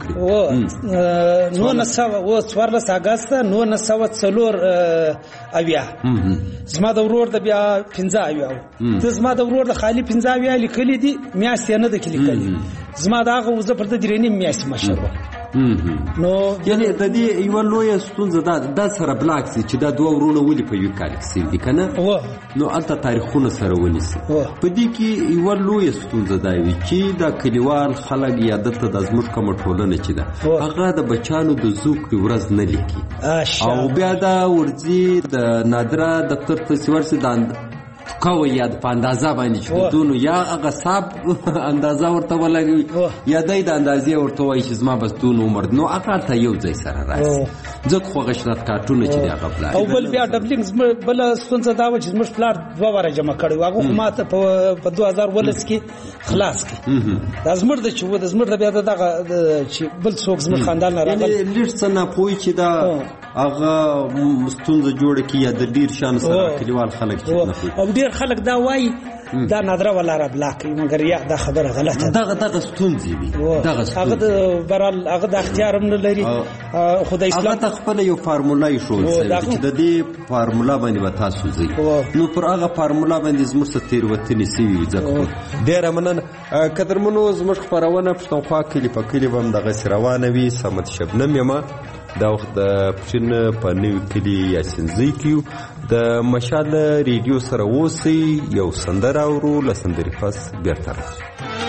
نولس سوه و څوارلس اګسټه نولس سوه څلور اویا زما د ورور د بیا پنځه اویا وو د زما د ورور د خالي پنځه اویا لیکلي دي میاشتې نه ده کې لیکلي زما د هغه وزه پر د درې نیم میاشتې مشر وه نو یعنې د دې یوه لویه ستونزه دا دا سره بلاک سي چې دا دوه ورونه ولې په یو کال کې سوي دي که نه نو هلته تاریخونه سره ونیسي په دې کې یوه لویه ستونزه دا وي چې دا کلیوال خلک یا دلته دا زموږ کومه ټولنه چې ده هغه د بچانو د زوکړې ورځ نه لیکي او بیا دا ورځي د نادره دفتر ته چې ورسي د کوي یا په اندازه باندې چې دونو یا هغه صاحب اندازه ورته ولګوي یا دی د اندازې ورته وایي چې زما بس دون عمر نو هغه هلته یو ځای سره راسي ځکه خو هغه شناخت کارتونه چې دی هغه پلار او بل بیا ډبلینګ بله ستونزه دا وه چې زموږ پلار دوه واره جمع کړی و هغه خو ما ته په دوه هزار ولس کې خلاص کړي دا زموږ د چې و د زموږ د بیا دغه چې بل څوک زموږ خاندان نه راغلی لږ څه ناپوهي چې دا هغه ستونزه جوړه کړي یا د ډېر شیانو سره کلیوال خلک او ډېر خلک دا وایي دا نادره ولاره بلاک کوي مګر یا دا خبره غلطه ده دغه دغه ستونزې وي دغه هغه د برال هغه د اختیار هم نه لري خو د اسلام هغه ته خپله یو فارموله یې ښوول سوې چې د دې فارموله باندې به تاسو ځئ نو پر هغه فارموله باندې زموږ څه تېروتنې سوي وي ځکه ډېره مننه قدرمنو زموږ خپرونه پښتونخوا کلي په کلي به هم دغسې روانه وي صمد شبنم یم دا وخت د پښین په نوي کلي یاسینزۍ کې د مشال ریډیو سره اوسئ. یو سندره اورو، له سندرې پس بیرته راځو.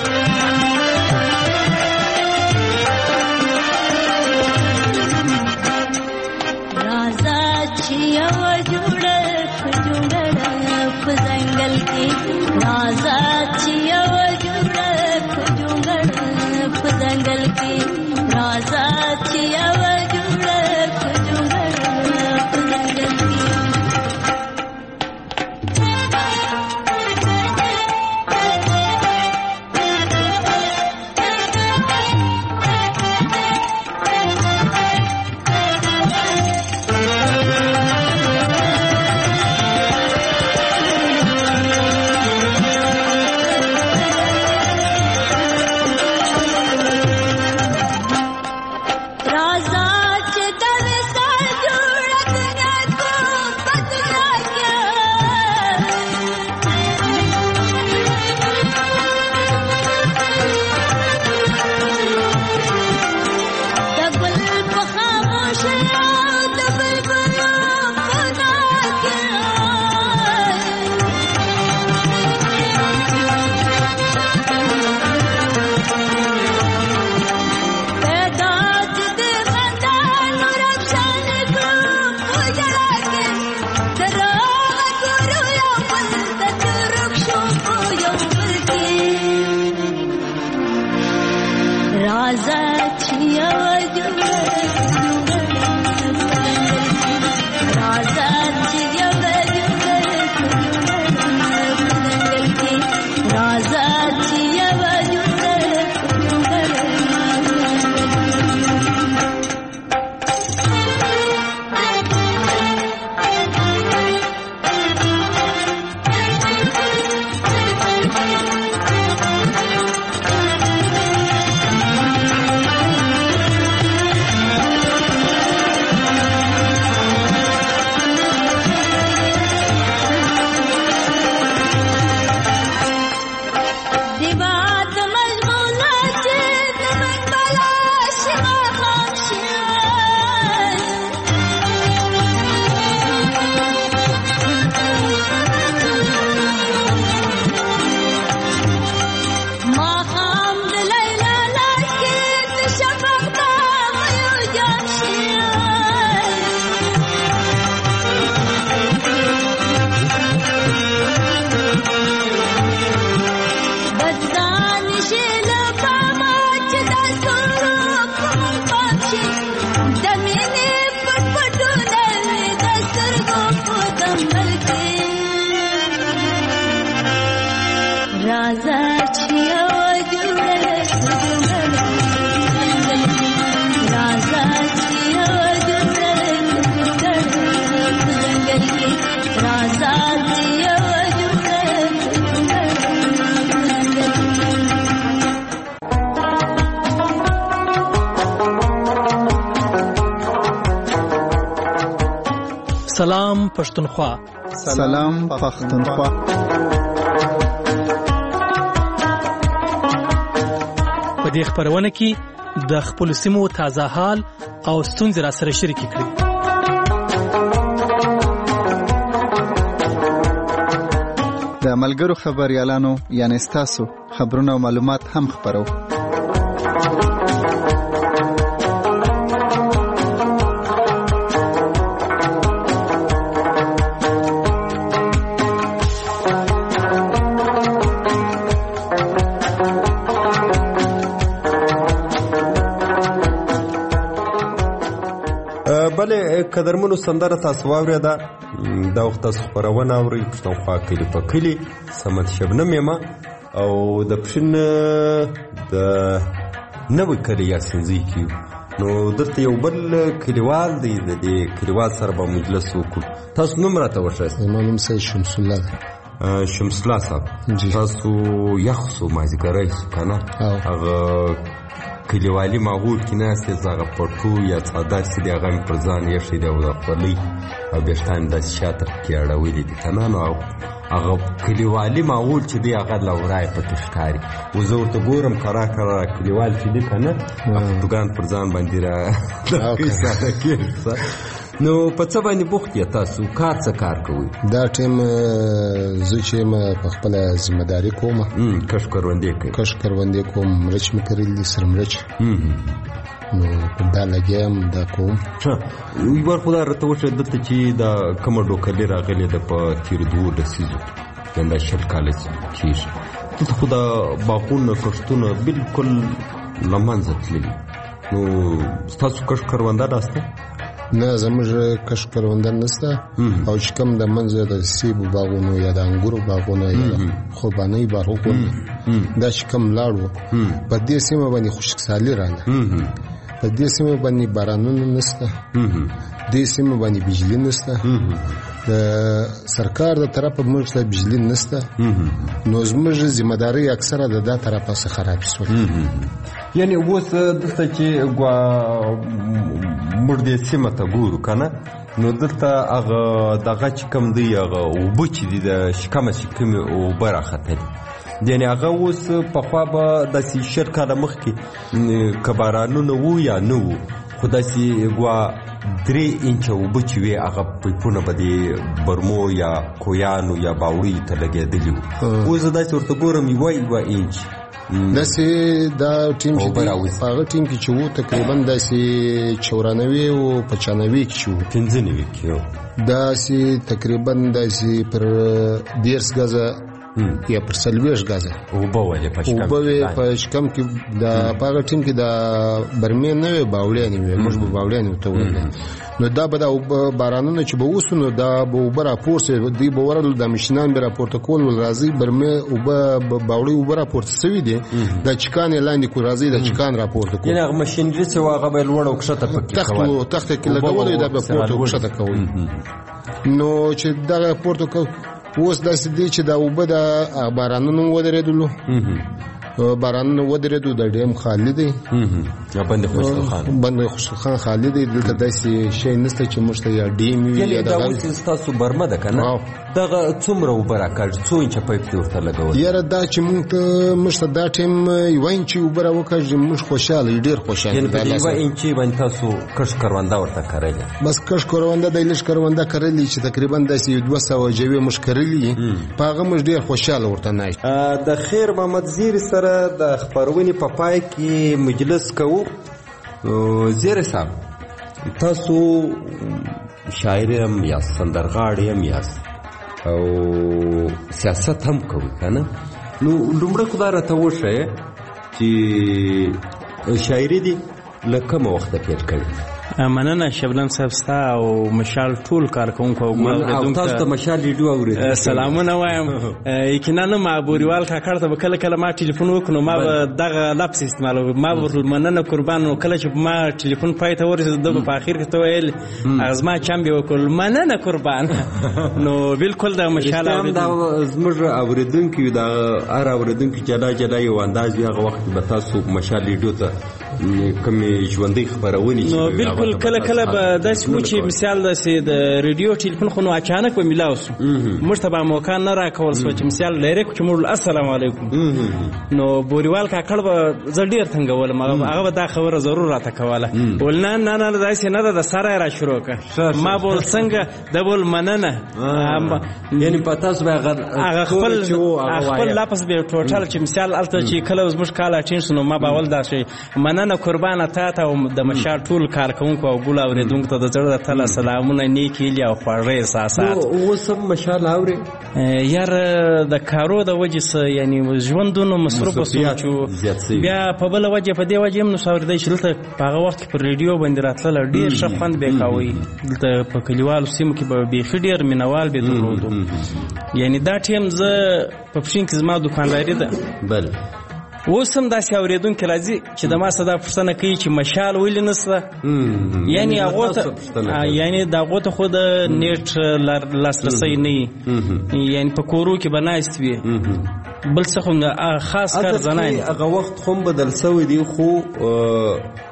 سلام پښتونخوا. سلام پښتونخوا. په دې خبرونه کې د خپل سیمو تازه حال او ستونزې را سره شریک کړئ. د ملګرو خبريالانو یعنی ستاسو خبرونه او معلومات هم خبرو. بله قدرمنو سندره تاسو واورېده. دا وخت تاسو خپرونه اورئ پښتونخوا کلي په کلي. صمد شبنم یم او د پښین د نوي کلي یاسینزۍ کې نو دلته یو بل کلیوال دی. د دې کلیوال سره به مجلس وکړو. تاسو نوم راته وښایاست؟ زما نوم سید شمس الله دی. شمس الله صاحب، تاسو یخ سو مازدیګری سو که نه؟ هغه کلیوالي ماحول کې ناست یې، هغه پټو یا څادر چې دی هغه مې پر ځان ایښی دی او د خولۍ او ویښتان داسې شاته پکې اړولي دي که نه؟ نو هغه کلیوالي ماحول چې دی هغه لورای پته ښکاري. و زه ورته ګورم کرا کرا کلیوال چې دی که نه فتوګان پر ځان باندې را ساده کېږي. نو په څه باندې بوخت یې تاسو؟ کار څه کار کوئ؟ دا ټیم زه چې یم په خپله ذمهداري کوم، کښت کروندې کوئ؟ کښت کروندې کوم، مرچ مې کرلي دي، سره مرچ، نو دا لګیا یم، دا کوم. یو وار خو دا راته وښیه دلته چې دا کومه ډوکلې راغلې ده په تېرو دوو لسیزو کې، یعنې دا شل کاله کېږي. دلته خو دا باغونه کښتونه بلکل له منځه تللي. نو ستاسو کښت کرونده ناسته؟ نه، زموږ کښت کرونده نشته. او چې کوم د منځه د سیبو باغونو یا د انګورو باغونه یا د خوبانۍ باغونه دا چې کوم لاړو، په دې سیمه باندې خشکسالي راغله، په دې سیمه باندې بارانونه نشته، دې سیمه باندې بجلی نشته، د سرکار د طرفه موږ ته بجلی نشته. نو زموږ ذمهداري اکثره د دا طرفه څخه خراب شوه. یعنې اوس دلته چې موږ دې سیمه ته ګورو که نه، نو دلته هغه دغه چې کوم دی هغه اوبه چې دي د شکمه چې کومې اوبه راختلي، یعنې هغه اوس پخوا به داسې شل کاله مخکې که بارانونه وو یا نه وو، خو داسې ګوا درې انچه اوبه چې وې هغه پایپونه به د برمو یا کویانو یا باوړیو ته لګېدلي وو. اوس زه داسې ورته ګورم یوه یوه انچ داسې دا ټیم چې دی په هغه ټیم کې چې وو تقریبا داسې چورانوي او پچانوي کې چې وو، پنځه نوي کې وو، داسې تقریبا داسې پر دیرس ګزه یا پر څلوېښت ګزه اوبه وې په شکم کې. دا په هغه ټیم کې د برمې نه وې، باوړیانې وې، موږ به باوړیانې ورته ویل. نو دا به دا بارانونه چې به وسو، نو دا به اوبه راپورته سوې، دوی به ورغلل، دا مشینان به راپورته کول، ول راځئ برمې اوبه باوړۍ اوبه راپورته سوي دي، دا چکان یې لاندې کړو، راځئ دا چکان راپورته کړو. یعنې هغه مشینري چې وه هغه به یې لوړ او کښته پکې کول، تخته کې لګول، دا به پورته او کښته کول. نو چې دغه پورته کو اوس داسې دی چې دا اوبه د بارانونو ودرېدلو، بارانونه ودرېدو، د ډیم خالي دی، بند خوشحال خان بند خوشحال خان خالي دی. دلته داسې شی نشته چې موږ ته یا ډیم وي یا دا اوس ستاسو برمه ده که نه؟ دغه څومره اوبه راکاږي؟ څو انچه پایپ دې ورته لګول؟ یاره دا چې موږ ته موږ ته دا ټیم یوه انچې اوبه راوکاږي، موږ خوشحاله یو، ډېر خوشحاله. یعنې په یوه انچې باندې تاسو کښت کرونده ورته کرلې؟ بس کښت کرونده دی لږ کرونده کرلې چې تقریبا داسې یو دوه سوه جوې موږ کرلي، په هغه موږ ډېر خوشحاله ورته ناست. د خیر محمد زیري سره د خپرونې په پای کې مجلس کوو. زیري صاحب، تاسو شاعر هم یاست، سندرغاړی هم یاست او سیاست هم کوئ که نه؟ نو لومړی خو دا راته وښیه چې شاعري دې له کومه وخته پیل کړې؟ مننه شبنم صاحب ستا او مشال ټول کارکونکو او تاسو ته مشال ریډیو اورېدل سلامونه وایم. یقینا ما بوریوال کاکړ ته کله کله ما ټلیفون وکړو، ما به دغه لفظ استعمالو، ما به مننه قربان. نو کله چې ما ټلیفون پای ته ورسېد، د په اخر کې ته ویل ازما چم به وکړ مننه قربان. نو بالکل د مشال دا زموږ اورېدونکي دا هر اورېدونکي جلا جلا یو انداز وي، هغه وخت به تاسو مشال ریډیو ته کومې ژوندۍ خپرونې نو بالکل کله کله به داسې و چې مثال داسې د ریډیو ټلیفون خو نو اچانک به میلاو سو، موږ ته به موقع نه راکول سوه چې مثال ډایرکټ چې موږ السلام علیکم. نو بوریوال کاکړ به زه ډېر تنګولم، هغه به دا خبره ضرور راته کوله، ول نه نه نه داسې نه ده، د سره یې را شروع کړه. ما به ول څنګه، ده به ول مننه، یعنې په تاسو به هغه خپل خپل لفظ به ټوټل چې مثال هلته چې کله زموږ کال اټین سو، نو ما به ول دا شی مننه قربانه تا ته او د مشال ټول کارکوونکو او ګل اورېدونکو ته د زړه د تله سلامونه، نیک هیلې او خواږه احساسات. اوس هم مشال اورې؟ یار د کارو د وجې څه یعنې ژوندونو مصروف وسوم چې بیا په بله وجې په دې وجې هم نو څه اورېدی چې دلته په هغه وخت کې پر ریډیو باندې راتلله، ډېر ښه خوند به یې کوئ. دلته په کلیوالو سیمو کې به بیخي ډېر مینهوال به یې درلودو. یعنې دا ټیم زه په پښین کې زما دوکانداري ده، بله اوس هم داسې اورېدونکي راځي چې د ما څه دا پوښتنه کوي چې مشال ولې نشته، یعنې هغو ته یعنې د هغو ته خو د نیټ لاسرسی نه وي، یعنې په کورو کې به ناست وي، بل څه خو خاص کار زنان هغه وخت خو بدل سوی دی، خو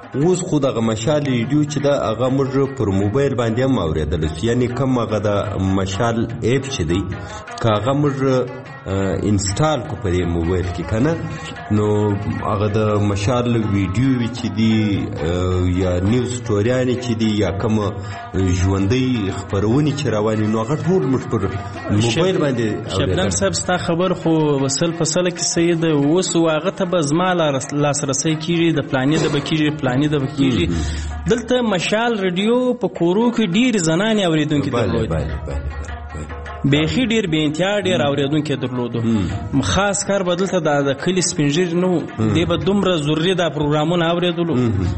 اوس خو دغه مشال ریډیو چې دا هغه موږ پر موبایل باندې هم اورېدلی شو، یعنې کوم هغه د مشال ایپ چې دی که هغه موږ انسټال کو په دې موبایل کې که نه، نو هغه د مشال ویډیو چې دي یا نیوز سټوریانې چې دي یا کومه ژوندۍ خپرونې چې روانې، نو هغه ټول موږ پر موبایل باندې شبنم صاحب ستا خبر خو وصل فصله کې صحیح ده. اوس هغه ته به زما لاسرسی کېږي، د فلاني ده به کېږي، فلاني ده به کېږي. دلته مشال ریډیو په کورو کې ډېرې زنانې اورېدونکي درلودې، بیخي ډېر بې انتها ډېر اورېدونکي درلودو. خاص کار به دلته د کلي سپین ږیري نه و، دی به دومره ضروري دا پروګرامونه اورېدلو،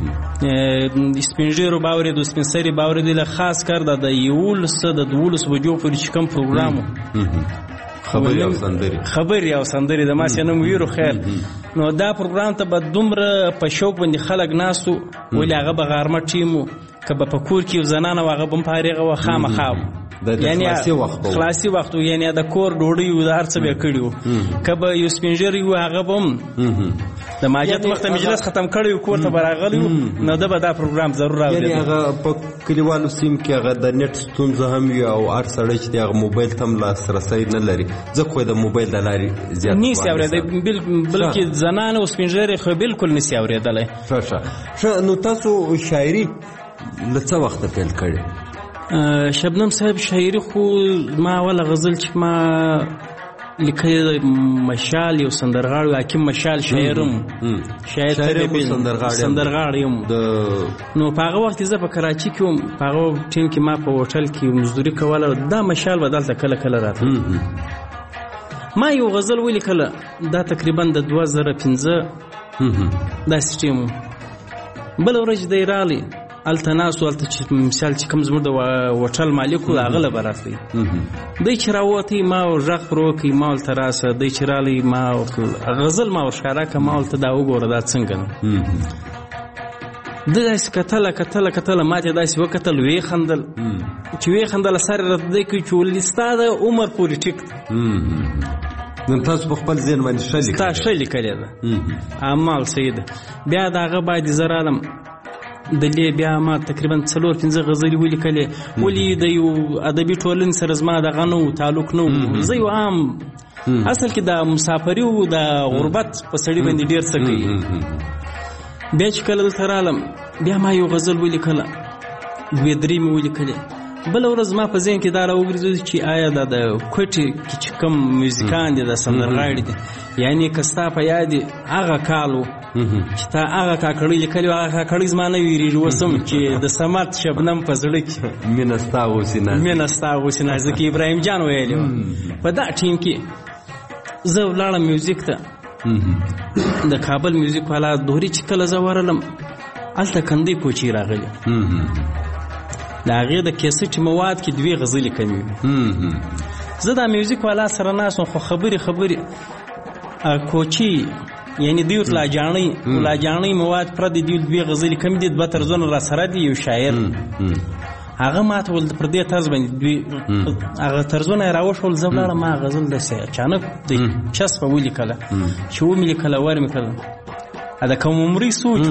سپین ږیرو به اورېدو، سپین سري به اورېدله. خاص کار د یولسو د دولسو بجو پورې چې کوم پروګرام و، خبرې او سندرې خبرې او سندرې د ماسې نوم ویرو خیر، نو دا پروګرام ته به دومره په شوق باندې خلک ناست و، ولې هغه به غرمه ټیم و، که به په کور کې یو زنانه و هغه به هم فارغه وه خامخا یعنی خلاصي وخت و، یعنی د کور ډوډۍ و د هر څه به یې کړي و. که به یو سپین ږیری و هغه به هم د ماجت وخت مجلس ختم کړی و، کور ته به راغلی و، نو ده به دا پروګرام ضرور اورېده. یعنې هغه په کلیوالو سیمو کې هغه د نیټ ستونزه هم وي او هر سړی چې دی هغه موبایل ته هم لاسرسی نه لري، ځکه خو د موبایل د لارې زیات نشي اورېدی، بلکې زنانه او سپین ږیري خو بالکل نشي اورېدلی. ښه ښه ښه نو تاسو شاعري له څه وخته پیل کړې؟ شبنم صاحب شاعري خو ما اوله غزل چې ما لیکلې مشال یو سندرغاړی حکیم مشال شاعرم، شاعر سندرغاړی یم. نو په هغه وخت زه په کراچي کې وم، په هغه ټیم کې ما په هوټل کې مزدوري کوله، دا مشال به دلته کله کله راتله. ما یو غزل ولیکله، دا تقریبا د دوه زره پنځه داسې ټیم و. بله ورځ دی راغلی هلته ناست و، هلته چې مثال چې کوم زموږ د هوټل مالک و هغه له به راتلی. دی چې راوتی ما غږ پر وکړي، ما ورته راسه، دی چې راغلی ما غزل ما ورښکاره کړه، ما ورته دا وګوره دا څنګه ده. ده داسې کتله کتله کتله ما ته داسې وکتل، ویې خندل، چې ویې خندل سر یې راته دی کوي چې ولې ستا د عمر پورې ټیک ده. نو تاسو په خپل ذهن باندې ښه لیکلې ستا ښه لیکلې ده، اعمال صحیح ده. بیا د هغه باید زه رالم دلې، بیا ما تقریبا څلور پنځه غزلې ولیکلې، ولې د یو ادبي ټولنې سره زما دغه نه و، تعلق نه و. زه یو عام اصل کې د مسافري و د غربت په سړي باندې ډېر څه کوي. بیا چې کله دلته رالم بیا ما یو غزل ولیکله، دوې درې مې ولیکلې. بله ورځ ما په ذهن کې دا راوګرځېد چې آیا دا د کوټې کې چې کوم میوزیکان دي د سندرغاړي دي، یعنې که ستا په یاد هغه کال و چې تا هغه کاکړۍ لیکلې وه، هغه کاکړۍ زما نه ویرېږي اوس هم چې د صمد شبنم په زړه کې مینه ستا اوسې نازکې مینه ستا اوسې نازکې ابراهیم جان ویلې وه. په دا ټیم کې زه ولاړم میوزیک ته، د کابل میوزیک والا دورې چې کله زه ورغلم هلته کندې کوچي راغلي، د هغې د کیسټ مواد کې دوې غزلې کمې وي. زه دا میوزیک والا سره ناست وم، خو خبرې خبرې کوچي یعنی دوی ورته لاجاڼۍ لاجاڼۍ مواد پرته دي، دوې غزلې کمې دي، دوه طرزونه را سره دي، یو شاعر هغه ما ته ول پر دې طرز باندې دوی هغه طرزونه یې راوښول. زه ولاړم ما غزل داسې اچانک د چسپه ولیکله، چې ومې لیکله ور مې کړله د کوم عمري سوچ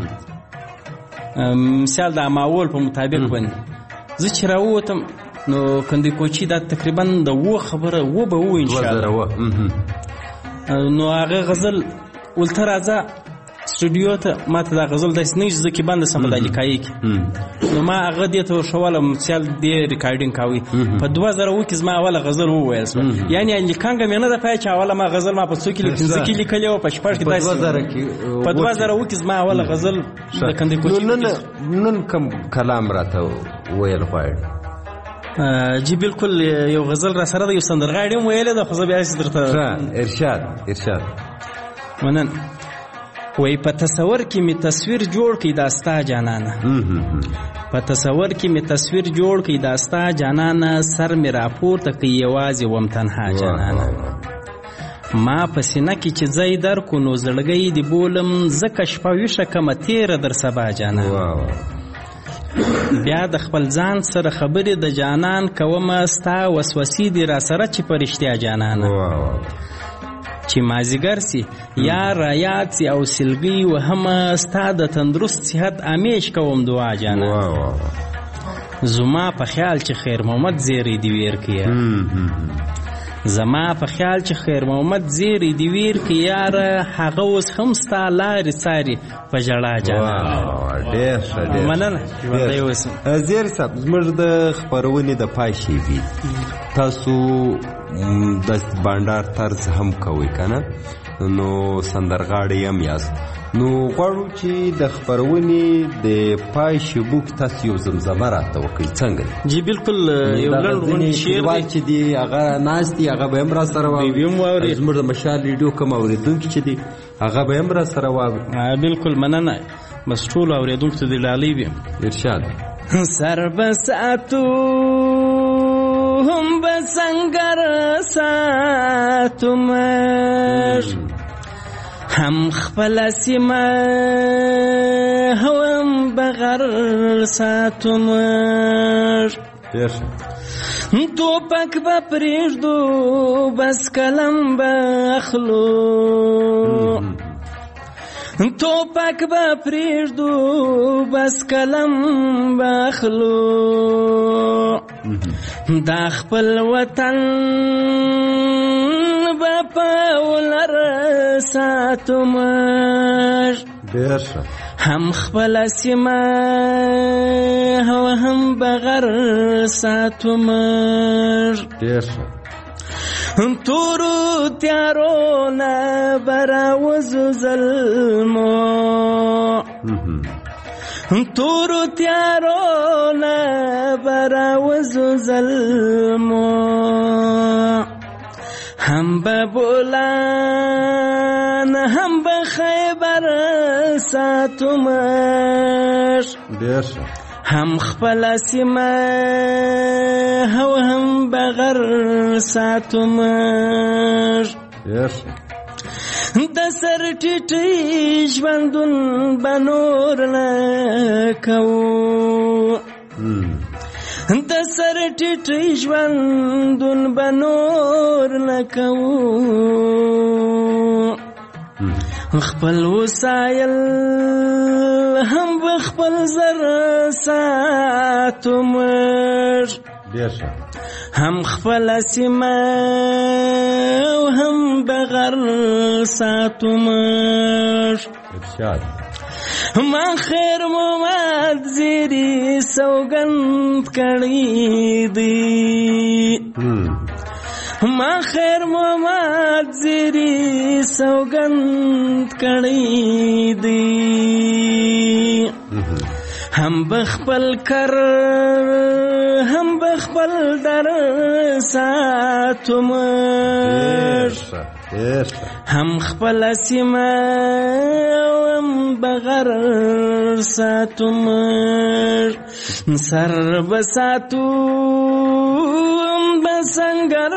مثال د ماحول په مطابق باندې. زه چې راووتم نو کندې کوچي دا تقریبا د و خبره و به و انشاءالله، نو هغه غزل ولته راځه سټوډیو ته، ما ته دا غزل داسې نه زه کې بنده سم د لیکایي کې، نو ما هغه دې ته ورښولم مثال دې ریکارډینګ کوي. په دوه زره اووه کې زما اوله غزل وویل شوه، یعنې لیکانګه مې نه ده پای چې اوله ما غزل ما په څو کې پنځه کې لیکلې وه، په شپږ کې داسې په دوه زره اووه کې زما اوله غزل د کندې کوچي. نن کوم کلام راته ویل غواړې؟ جی بالکل یو غزل را سره د یو سندرغاړي هم ویلې ده، خو زه بیا درته ارشاد ارشاد منن. وای په تصور کې می تصویر جوړ کړي داستا جانانه، په تصور کې می تصویر جوړ کړي داستا جانانه، سر می راپورته کوي یوازې وم تنها جانانه. ما په سینه کې چې ځای درکو نو زړګی دی بولم، ځکه شپه ویښه کمه تیره در سبا جانانه. بیا د خپل ځان سره خبرې د جانان کومه، ستا وسوسې دي را سره چې په رښتیا جانانه. چې مازیګر سي یا رایات سي او سلګي وهمه ستا د تندرست صحت امیش کوم دعا جانا زما په خیال چې خیر محمد زیری دی ویر کیا زما په خیال چې خیر محمد زیری دی ویر کیا هغه اوس هم ستا لارې ساري په جړا جانا ډېر ښه ډېر مننه زیری صاحب زموږ د خپرونې د پای شی وي تاسو د بانډار طرز هم کوئ کنه نو سندرغاړی هم یاست نو غواړو چې د خپرونې د پای شبوک تاسو یو زمزمه راته وکړئ څنګه جی بالکل یو لړ شعر دی چې دی هغه ناست دی هغه به هم را سره واوري زموږ د مشال ریډیو کوم اورېدونکي چې دی هغه به هم را سره واوري بالکل مننه بس ټول اورېدونکو ته د لالي وي ارشاد سر بساتو هم بسنگر ساتمر هم خپل سیمه هم بغر ساتمر توپک با پریږدو بس کلم بخلو توپک با پریږدو بس کلم بخلو دا خپل وطن با پاولر ساتمر هم خپل سیمه هم بغر ساتمر تورو تیارو نبراوزو ظلمو تورو تیارو نبراوزو ظلمو هم ببولان هم بخیبر ساتمر هم خپل سیمه هو هم بغر ساتمر د سر ټیټی ژوندون بنور نکو د سر ټیټی ژوندون بنور نکو خپل وسایل هم بخپل زر ساتمر هم خپل سیمه هم بغر ساتمر ما خیر محمد زیری سوگند کړی دی ما خیر محمد زیری سوگند کړی دی هم بخپل کر هم بخپل در ساتمر هم خپل سیمه هم بغر ساتمر سر بساتو بسنگر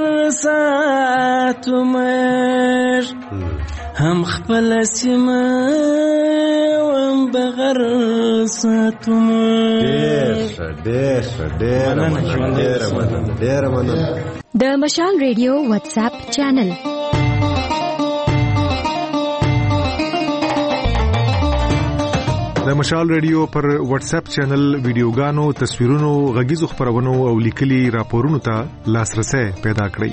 ساتمر هم خپل سیمه هم بغر ساتمر ډېر ډېر ډېر مننه د مشال ریډیو واتس اپ چینل د مشال ریډیو پر واتس اپ چینل ویډیوګانو تصویرونو غږیزو خبرونو او لیکلي راپورونو ته لاسرسي پیدا کړئ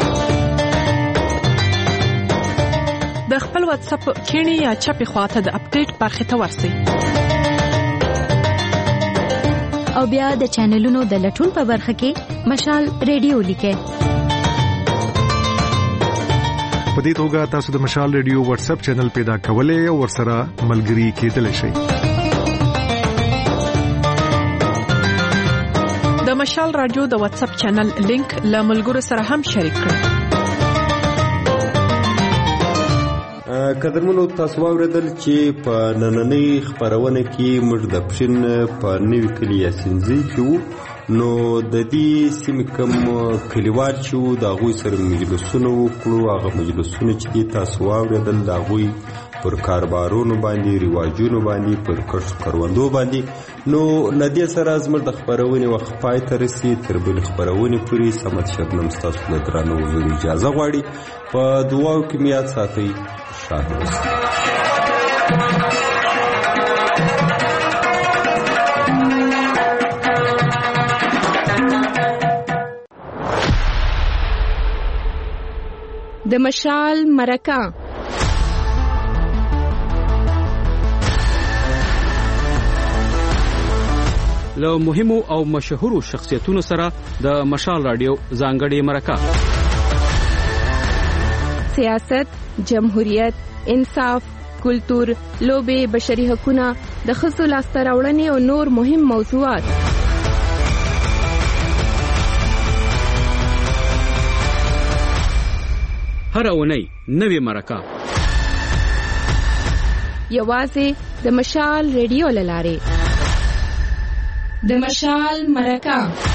د خپل واتس اپ کینی یا چپی خواته د اپډیټ برخه ته ورسئ او بیا د چینلونو د لټون په برخه کې مشال ریډیو لیکئ په دې توګه تاسو د مشال ریډیو واتس اپ چینل پیدا کولای او ورسره ملګري کېدلی شئ د مشال رادیو د واتس اپ چینل لینک له ملګرو سره هم شریک کړئ قدرمنو تاسو واوریدل چې په نننۍ خبرونه کې موږ د پښین په نوې کلی یاسینځي کې وو نو د دې سیمې کوم کلیوال چې د هغوی سره مجلسونه وکړو. هغه مجلسونه چې دي تاسو واورېدل د هغوی پر کاروبارونو باندې، رواجونو باندې، پر کښت کروندو باندې. نو له دې سره زموږ د خپرونې وخت پای ته رسي. تر بلې خپرونې پورې صمد شبنم ستاسو له درانه حضور اجازه غواړي. په دعاو کې مې یاد ساتئ. شاد اوسئ. د مشال مرکه له مهمو او مشهورو شخصیتونو سره د مشال رادیو ځانګړې مرکه. سیاست، جمهوریت، انصاف، کلتور، لوبې، بشري حقوقونه، د ښځو لاسته راوړنې او نور مهم موضوعات. هر اونۍ نوې مرکه یوازې د مشال ریډیو له لارې. د مشال مرکه